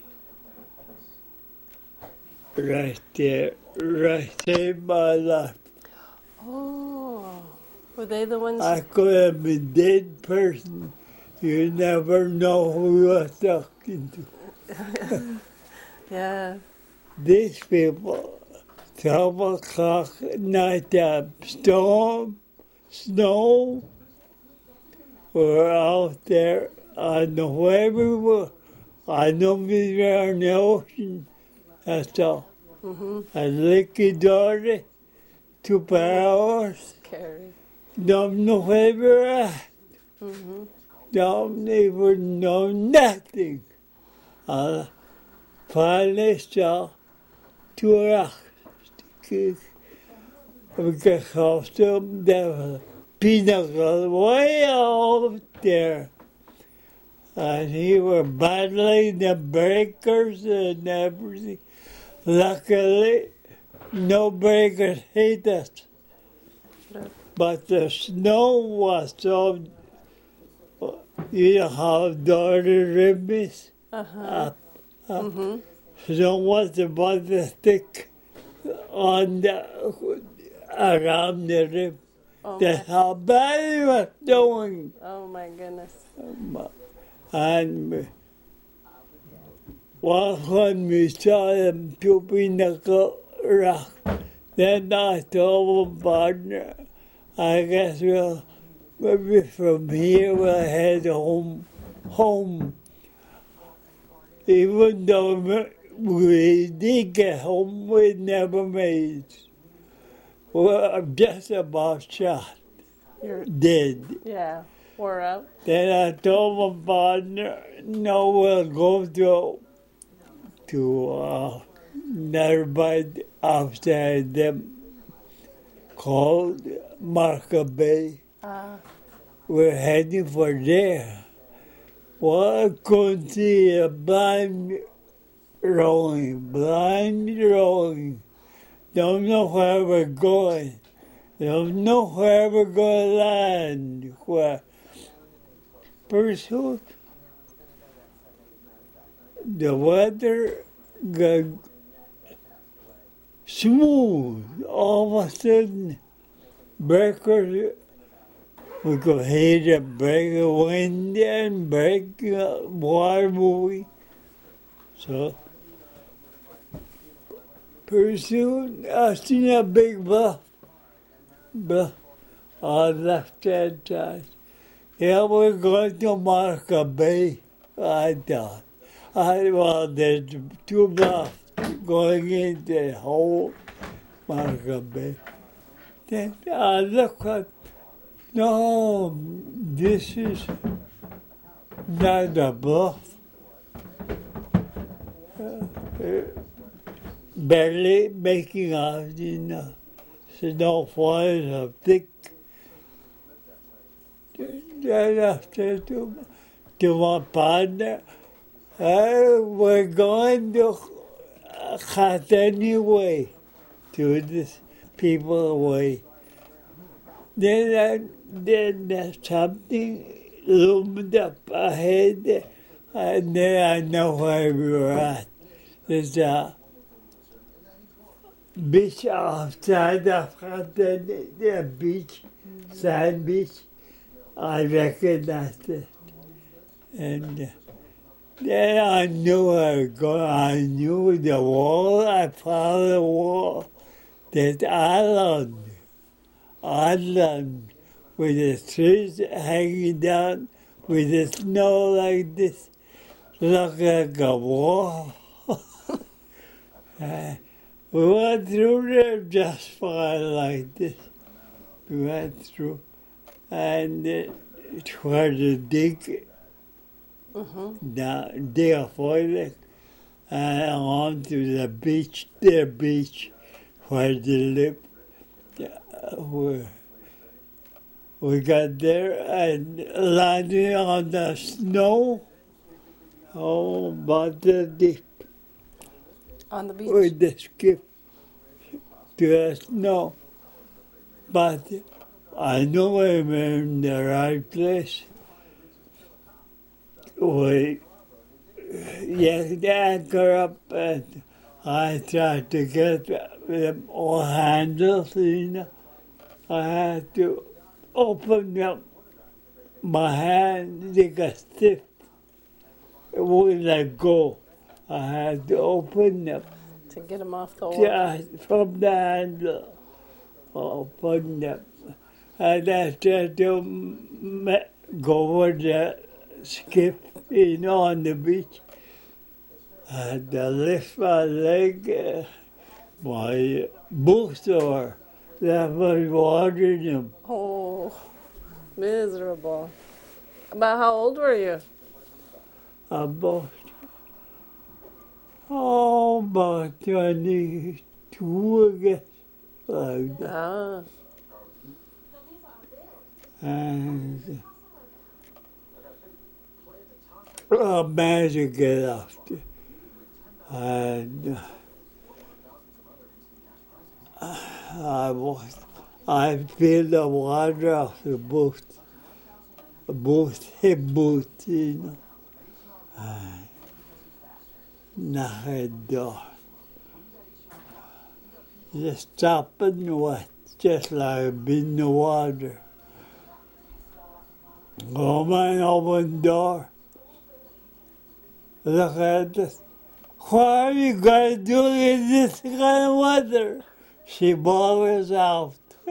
Right there, my life. Oh, were they the ones? I could have been a dead person. You never know who you're talking to. Yeah. These people, 12 o'clock at night time, storm, snow, we're out there. I know where we were. I know we were in the ocean. That's all. I licked Dory, 2 hours. Scary. Don't know where we're at. Don't even know nothing. I finally saw 2 rocks. We got close to them. There was a pinnacle way out there. And he was battling the breakers and everything. Luckily, no breakers hit us. But the snow was so, you know how Dory Rim is? Snow was about this thick on the, around the rim. Oh, That's how bad he was doing. oh my goodness. And when we saw him pooping the rock, then I told my partner, I guess we'll maybe from here we'll head home. Even though we did get home, we never made it. We're just about shot, You're, dead. yeah, wore out. Then I told my partner, no, we'll go to nearby outside them called Marca Bay. We're heading for there. Well, I couldn't see a blind rolling. Don't know where we're going. Don't know where we're going to land. Where? Pursuit. The weather got smooth. All of a sudden, breakers, we could hear the breaker wind and break water moving. So, pretty soon, I seen a big bluff on the left-hand side. Yeah, we're going to Marca Bay, I thought. Well, there's two bluffs going into the whole Marca Bay. Then I look at, no, this is not a bluff. Barely making out, snow falling so thick. Then after to my partner, we're going to cut anyway to this people away. Then something loomed up ahead, and then I know where we were at. There's a beach outside of the beach, sand beach. I recognized it. And then I knew I was going. I knew the wall. I found the wall. That island with the trees hanging down, with the snow like this, look like a wall. We went through there just fine like this. We went through, and where the dig, dig a toilet, and on to the beach, their beach, where they live. We got there and landed on the snow, about the deep. On the beach. With the skip to the snow. But I know I'm in the right place. We yanked the anchor up and I tried to get them all handles, I had to open up my hand, they got stiff. It wouldn't let go. I had to open them. To get them off the wall. From the handle. Open them. And I tried to go over the skip, on the beach. I had to lift my leg, my boots were, that was watering them. Oh, miserable. About how old were you? About 22, I guess, like that. Ah, And I managed to get off there. And I feel the water off the boat, hip boot, and knock it down. Just stopping wet. just like in the water. Woman opened the door. Look at this. What are you going to do in this kind of weather? She bothers out.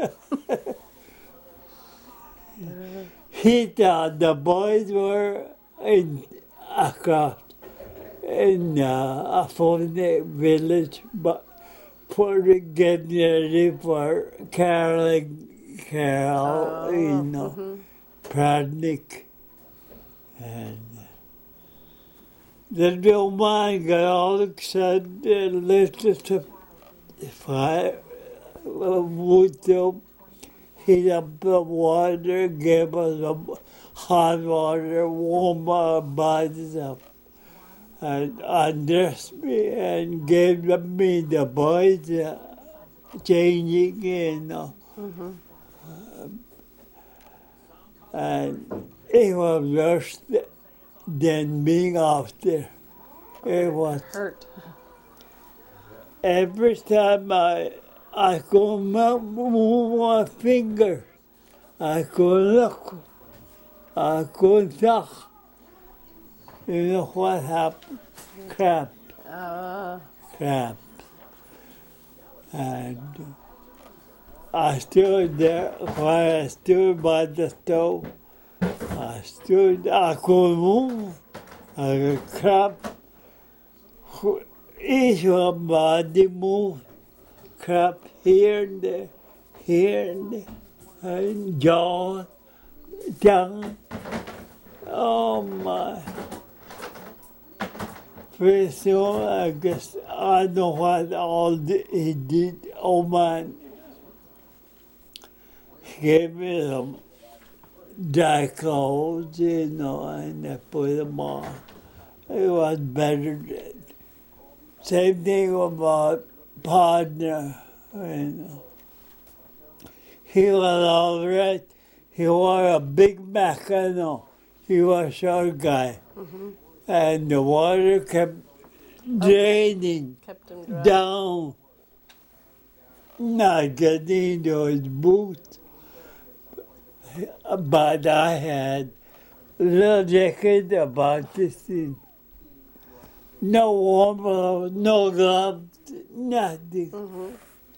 He thought the boys were across in a Fonte village, but for getting ready for Carol, Pradnik. And the little man got all excited and lifted the fire, wood up, heat up the water, gave us some hot water, warm our bodies up, and undressed me and gave me the boys changing, and it was worse than being after. It was Hurt. every time I could move my finger, I could look, I could talk. You know what happened? Cramp. Cramp. And I stood there, while I stood by the stove. I could move, I could cramp. Each one body moved, cramp here and there, and jaw, tongue. Oh my. Pretty soon, I guess, I know what all he did. Oh man, he gave me some dry clothes, and I put them on. It was better. Same thing about partner, He was all right. He wore a big Mackinac. He was a short guy. Mm-hmm. And the water kept draining Kept him dry. down, not getting into his boots. But I had a little jacket about this thing. No warm clothes, no gloves, nothing. Mm-hmm.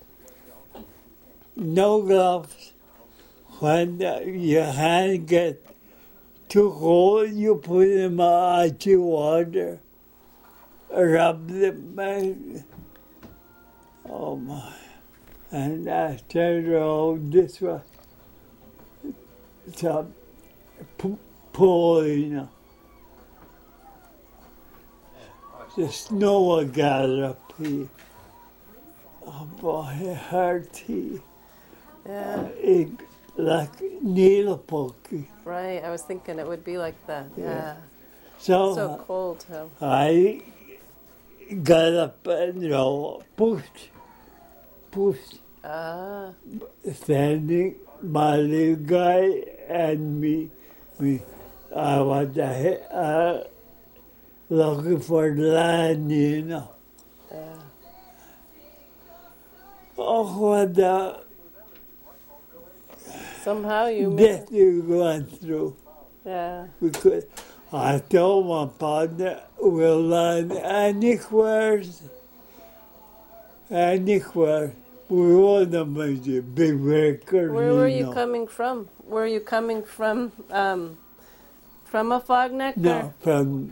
No gloves. When your hand gets too cold, you put them in icy water, rub them, oh my. And I turned around, this was some pool, The snow had gathered up here. Oh boy, it hurt here. Yeah. Like needle poking. Right. I was thinking it would be like that. Yeah. So Cold too. I got up and pushed, standing, my little guy and me. I was looking for land, Yeah. Oh, what the Somehow you death you went through. Yeah. Because I told my partner we'll land anywhere. We want to make a big record. Where were you coming from? Were you coming from a fog neck? No, from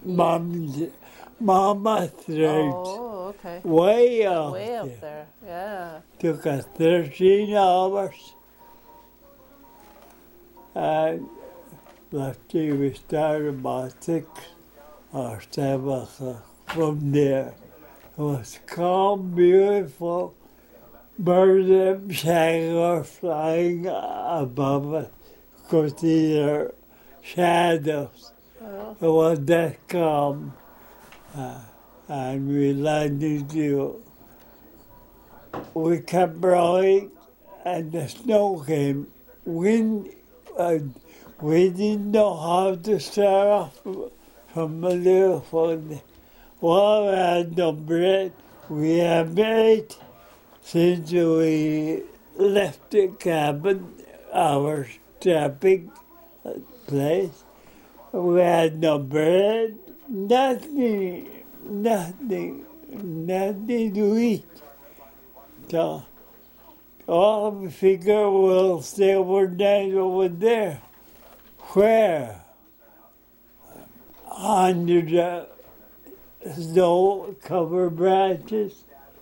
Mama Strait. Oh, okay. Way up there. Yeah. Took us 13 hours. And luckily we started about 6 or 7 o'clock. From there, it was calm, beautiful. Birds and shaggy flying above us. Could see their shadows. Oh. It was that calm. And we landed you. We kept rowing, and the snow came. Wind, we didn't know how to start off from a little phone. Well, we had no bread. We have ate since we left the cabin, our camping place. We had no bread, nothing to eat. So, all we figure we'll stay overnight over there. Where? Under the snow-covered branches.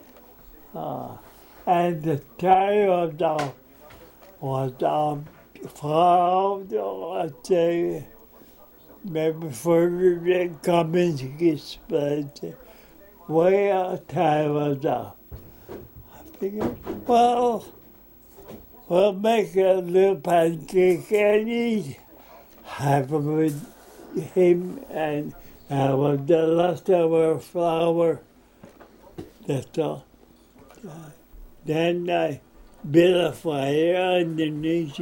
And the tire was found, I'd say, maybe further than Kaminsky's place. Way out time was up. I figured, well, we'll make a little pancake and eat. Have it with him and with the leftover flour. That's all. Then I built a fire underneath,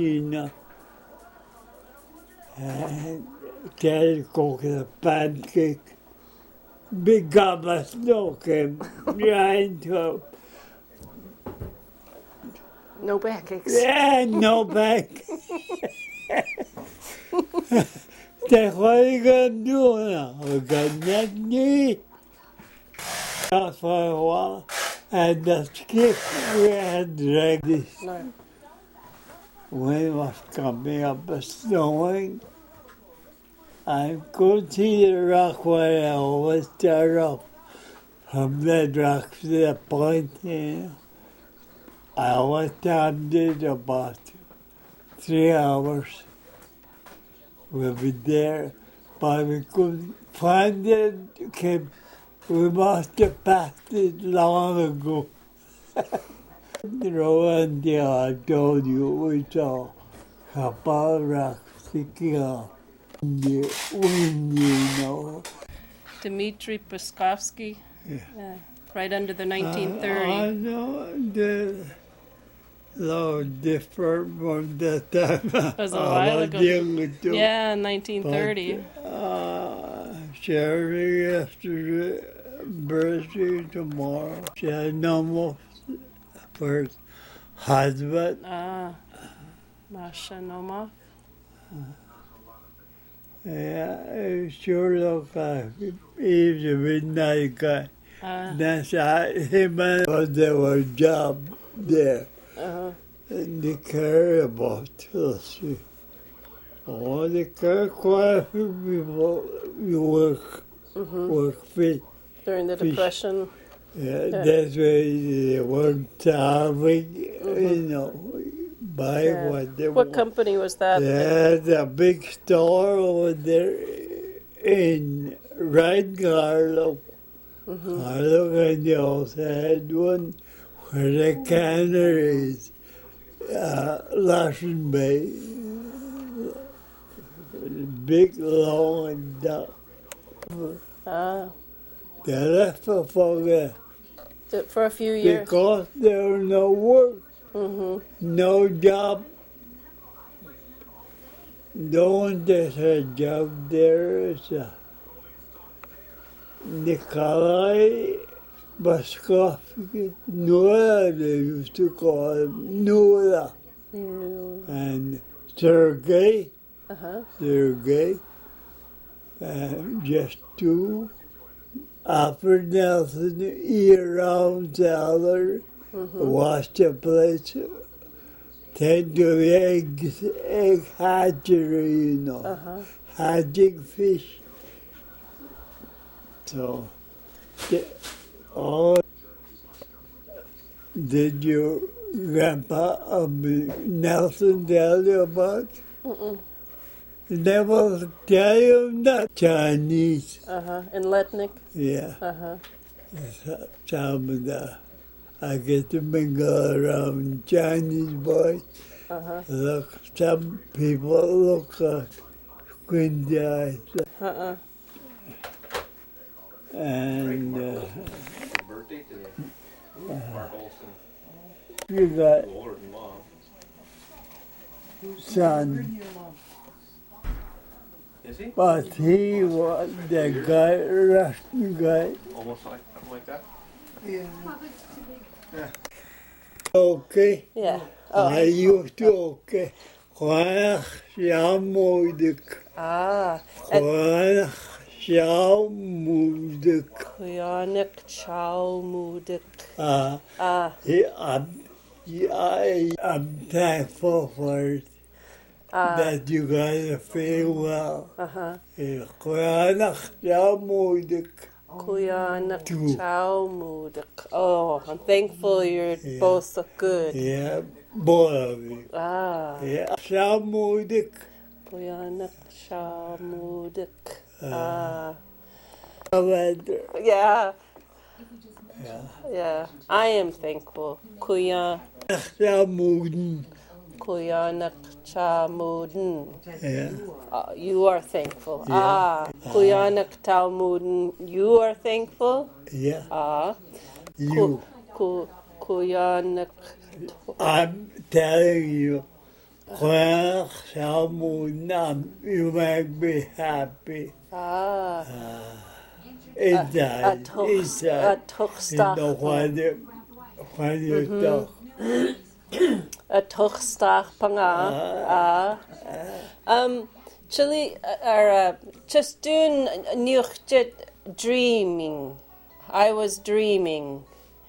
and started cooking a pancake. Big gob of snow came right to No pancakes. yeah, no back. Then what are you gonna do now? We got nothing to eat. Out for a while, and the skip we had dragged this. No. Wind was coming up and snowing. I could see the rock where I always start up. From that rock to the point, I always timed it about 3 hours. We'll be there, but we couldn't find it. We must have passed it long ago. One day I told you we saw a couple of rocks sticking out in the wind, Dmitry Puskovsky, right under the 1930. I know the lot different from that time. It was a while ago. Too. Yeah, 1930. Sherry after the birthday tomorrow. She had no more first husband. Masha Nomov. Yeah, it sure looked like he's a midnight guy. That's him and there was a job there. And they carry about Chelsea. Oh, they carry quite a few people you work fit. During the Depression. Yeah, that's why they weren't starving, buy what they What want. company was that? There's a big store over there in Rheingarlow. Garlow, and they also had one where the cannery is, Larsen Bay. Big, long, and dark. They left For a few years. because there was no work, no job. No one that had a job there is Nikolai Puskovsky. Nula, they used to call him Nula. And Sergei, just two. After Nelson, year-round salary, wash the place, tend to the egg hatchery, hatching fish. So, did your grandpa Nelson tell you about? Never tell you that Chinese. In Letnik. Yeah. Some of I get to mingle around Chinese boys. Look, some people look like squinty eyes. And birthday today. Mark Olson. you got Older than mom. son, Is he? but he was the guy, Russian guy. Almost like something like that? Okay. Yeah. Ayutoke. Juanach Shamudik. Juanach Shamudik. Kuyanik Chalmudik. I'm thankful for it. That you guys feel well. Juanach Shamudik. Kuyanik Two. Chalmudik. Oh, I'm thankful you're both so good. Yeah, both of you. Yeah, Shamudik. Kuyanik Chalmudik. Yeah. Yeah. I am thankful. Shamuden. Kuyanik Chalmudin. Yeah. You are thankful. Yeah. Kuyanik Talmudin. You are thankful. Yeah. You. Kuyanik. I'm telling you, when Shamuden, you make me happy. Inside. Tuchstach. When you talk. A tuchstach panga. Chili just doing nuchjet dreaming. I was dreaming.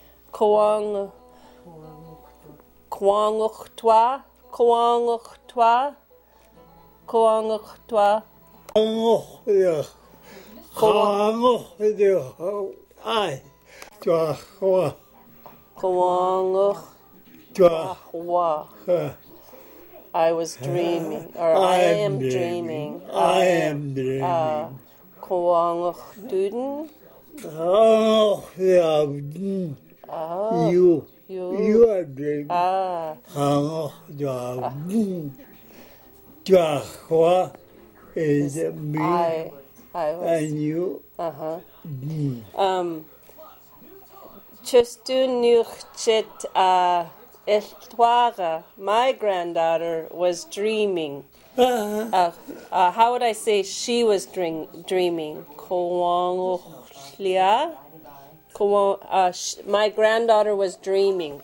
Kwangukhtwa. I was dreaming, or I am dreaming. I am dreaming. Kwangukhduden. You are dreaming. Is me I was. and you. Just do nuchit Iltwaga. My granddaughter was dreaming. How would I say she was dreaming? My granddaughter was dreaming.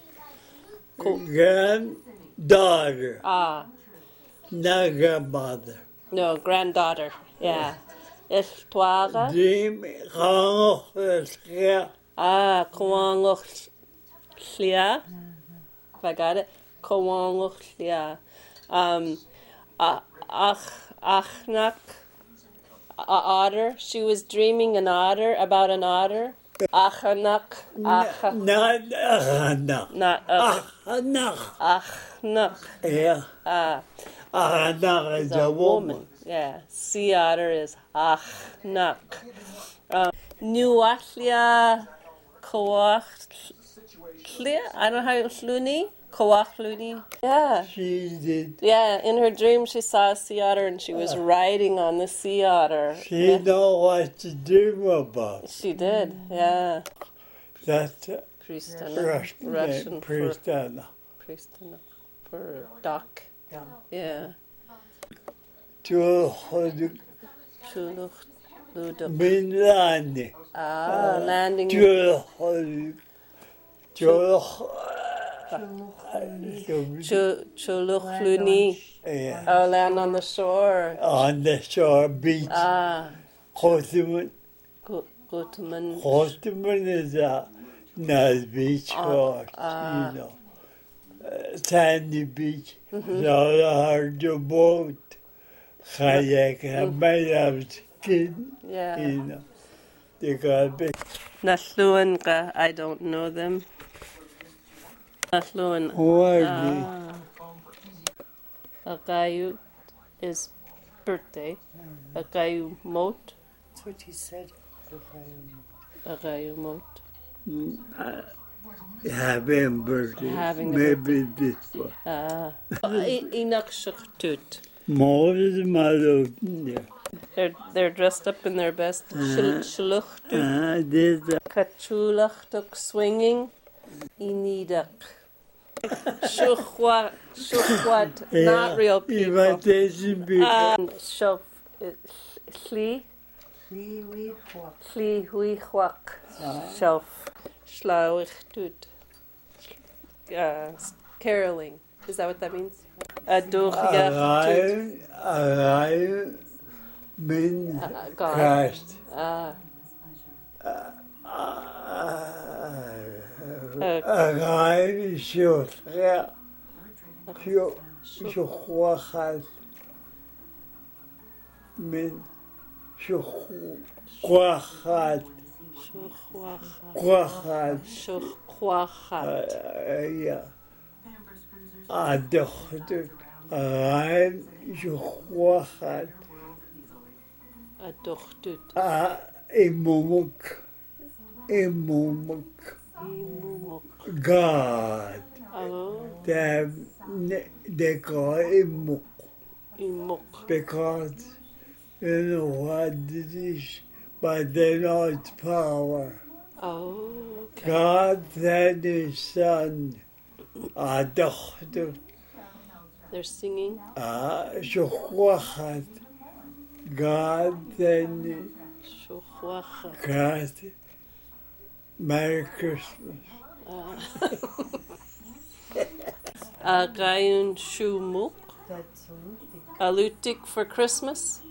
Granddaughter. Not grandmother. No, granddaughter. Yeah. Iltwaga. Dream. Kwanguchlia. If I got it. Kwanguchlia. Achnak. Otter. She was dreaming about an otter. Achanak. Not Achanak. Not Achanak. Achnak. Yeah. Achanak is a woman. Yeah. Sea otter is Achnak. Nuachlia Koachlia. I don't know how it's Luni. Koachluni. Yeah. She did. Yeah, in her dream she saw a sea otter and she was riding on the sea otter. She know what to dream about. She did, yeah. That's Kristana. Russian Kristana. Kristana for dock. Yeah. Chuluch Luduk. mean landing. Landing. Chuluchluni. Yeah. Oh, land on the shore. On the shore beach. Hoteman. Gutman. Hoteman is a nice beach for sandy beach. So hard to boat. Kayak made of skin. Yeah. They got big. Nasluan ka, I don't know them. Nasluan. Who are they? Akayu is birthday. Akayu Mot. That's what he said. Akayu Mot. Having birthday. Having a Maybe this one. Inak Shuktut. Moses Malot. They're dressed up in their best. Shluchtut. This Kachulachtuk swinging. Inidak. Shuchwat. Not real people. Imitation people. Shuf. Chli. Chli huichwak. Shelf. Schlauichtut. Caroling. Is that what that means? Adochia. Arrive min God. Christ. Arrive شوخة شوخة من شوخة Shuchwachat. Ja. Adochtet. Arrive شوخة Adochtut. Imumuk. Imumuk. God. Oh. They call Imuk Imuk. because you know what it is, but they know its power. Oh. Okay. God sent His Son, Adochtet, They're singing. Shukwachat. God sent Shuchwachat. Christ. Merry Christmas. Agayun Shumuk. That's all. Alutik for Christmas.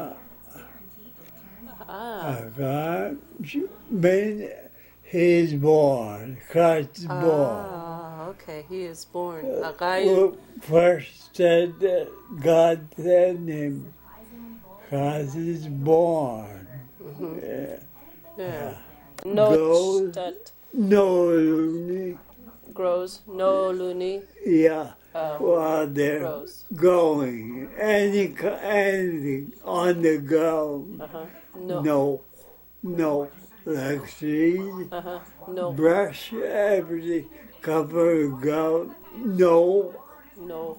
God, when He is born, Christ is born. Okay. He is born. Agayun. Well, first said that God sent Him. Christ is born. Yeah. Goes. No stat. No, Looney. Grows. No luni. Yeah. While they're Grows. going, anything on the ground. No. No. Like seeds, No. brush, everything, cover the ground. No. No.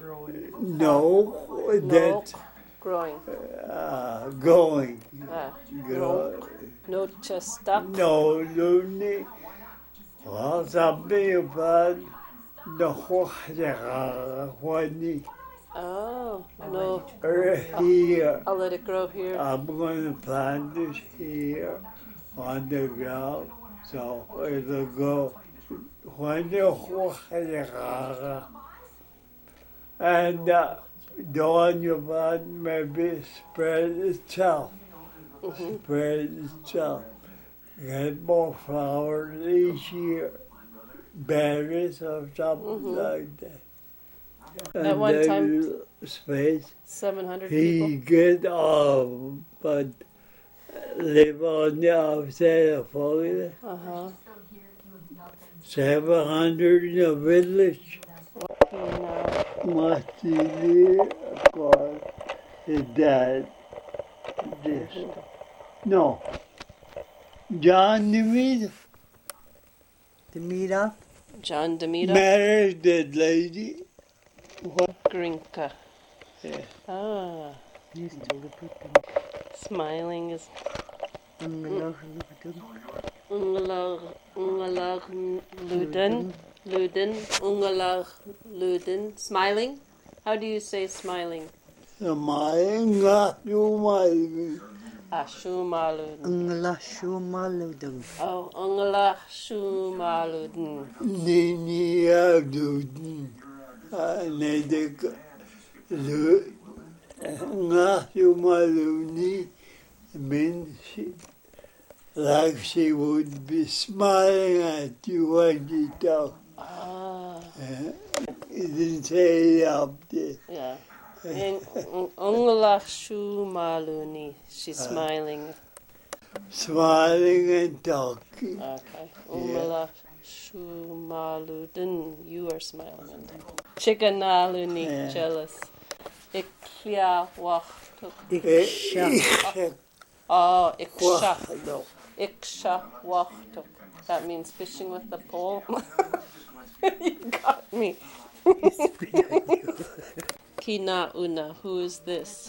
That's Growing. going. No. No chestap. No, Looney. Well, something about the Wahani. Oh. No. Here. I'll let it grow here. I'm going to plant this here on the ground, so it'll go when the and dawn your plant maybe spread itself. Spread itself. Get more flowers each year, berries or something like that. And At one then time, space. 700 He people. get off, but live on the outside of Florida. 700 in a village. Must be there, because his dad. This. No. John Demeter. Demira. John Demita. Married that lady. Grinka. Yeah. Used to repeat them. Smiling is Ungalar Luden. Ungalar Luden. Smiling? How do you say smiling? Shumaludin. Shumaluden. Shumaludin. Oh, Ungalar Shumaluden. Niniadudin. Nedek. Shumaluni means like she would be smiling at you when you talk. It didn't say it up there. Yeah. Ungalar Shumaluni. She's smiling. Smiling and talking. Okay. Ungalar Shumaluden. You are smiling. Chiganaluni. Jealous. Iklia wachtuk. Oh, iksha. Iksha wachtuk. That means fishing with the pole. You got me. Kina una. Who is this?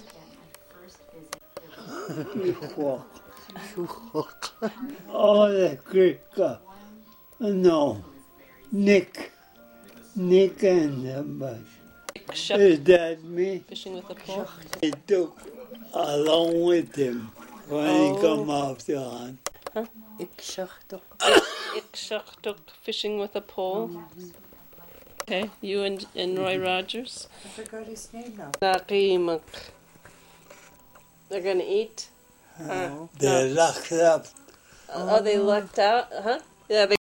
Oh, the cricket. No. Nick and somebody. Iksha. Is that me? Fishing with the pole. He took along with him when he come off the hunt. Ikshachtuk. Fishing with a pole. Okay, you and Roy Rogers. I forgot his name now. Nakimak. They're gonna eat. They locked up. Oh, they lucked out, huh? Yeah, they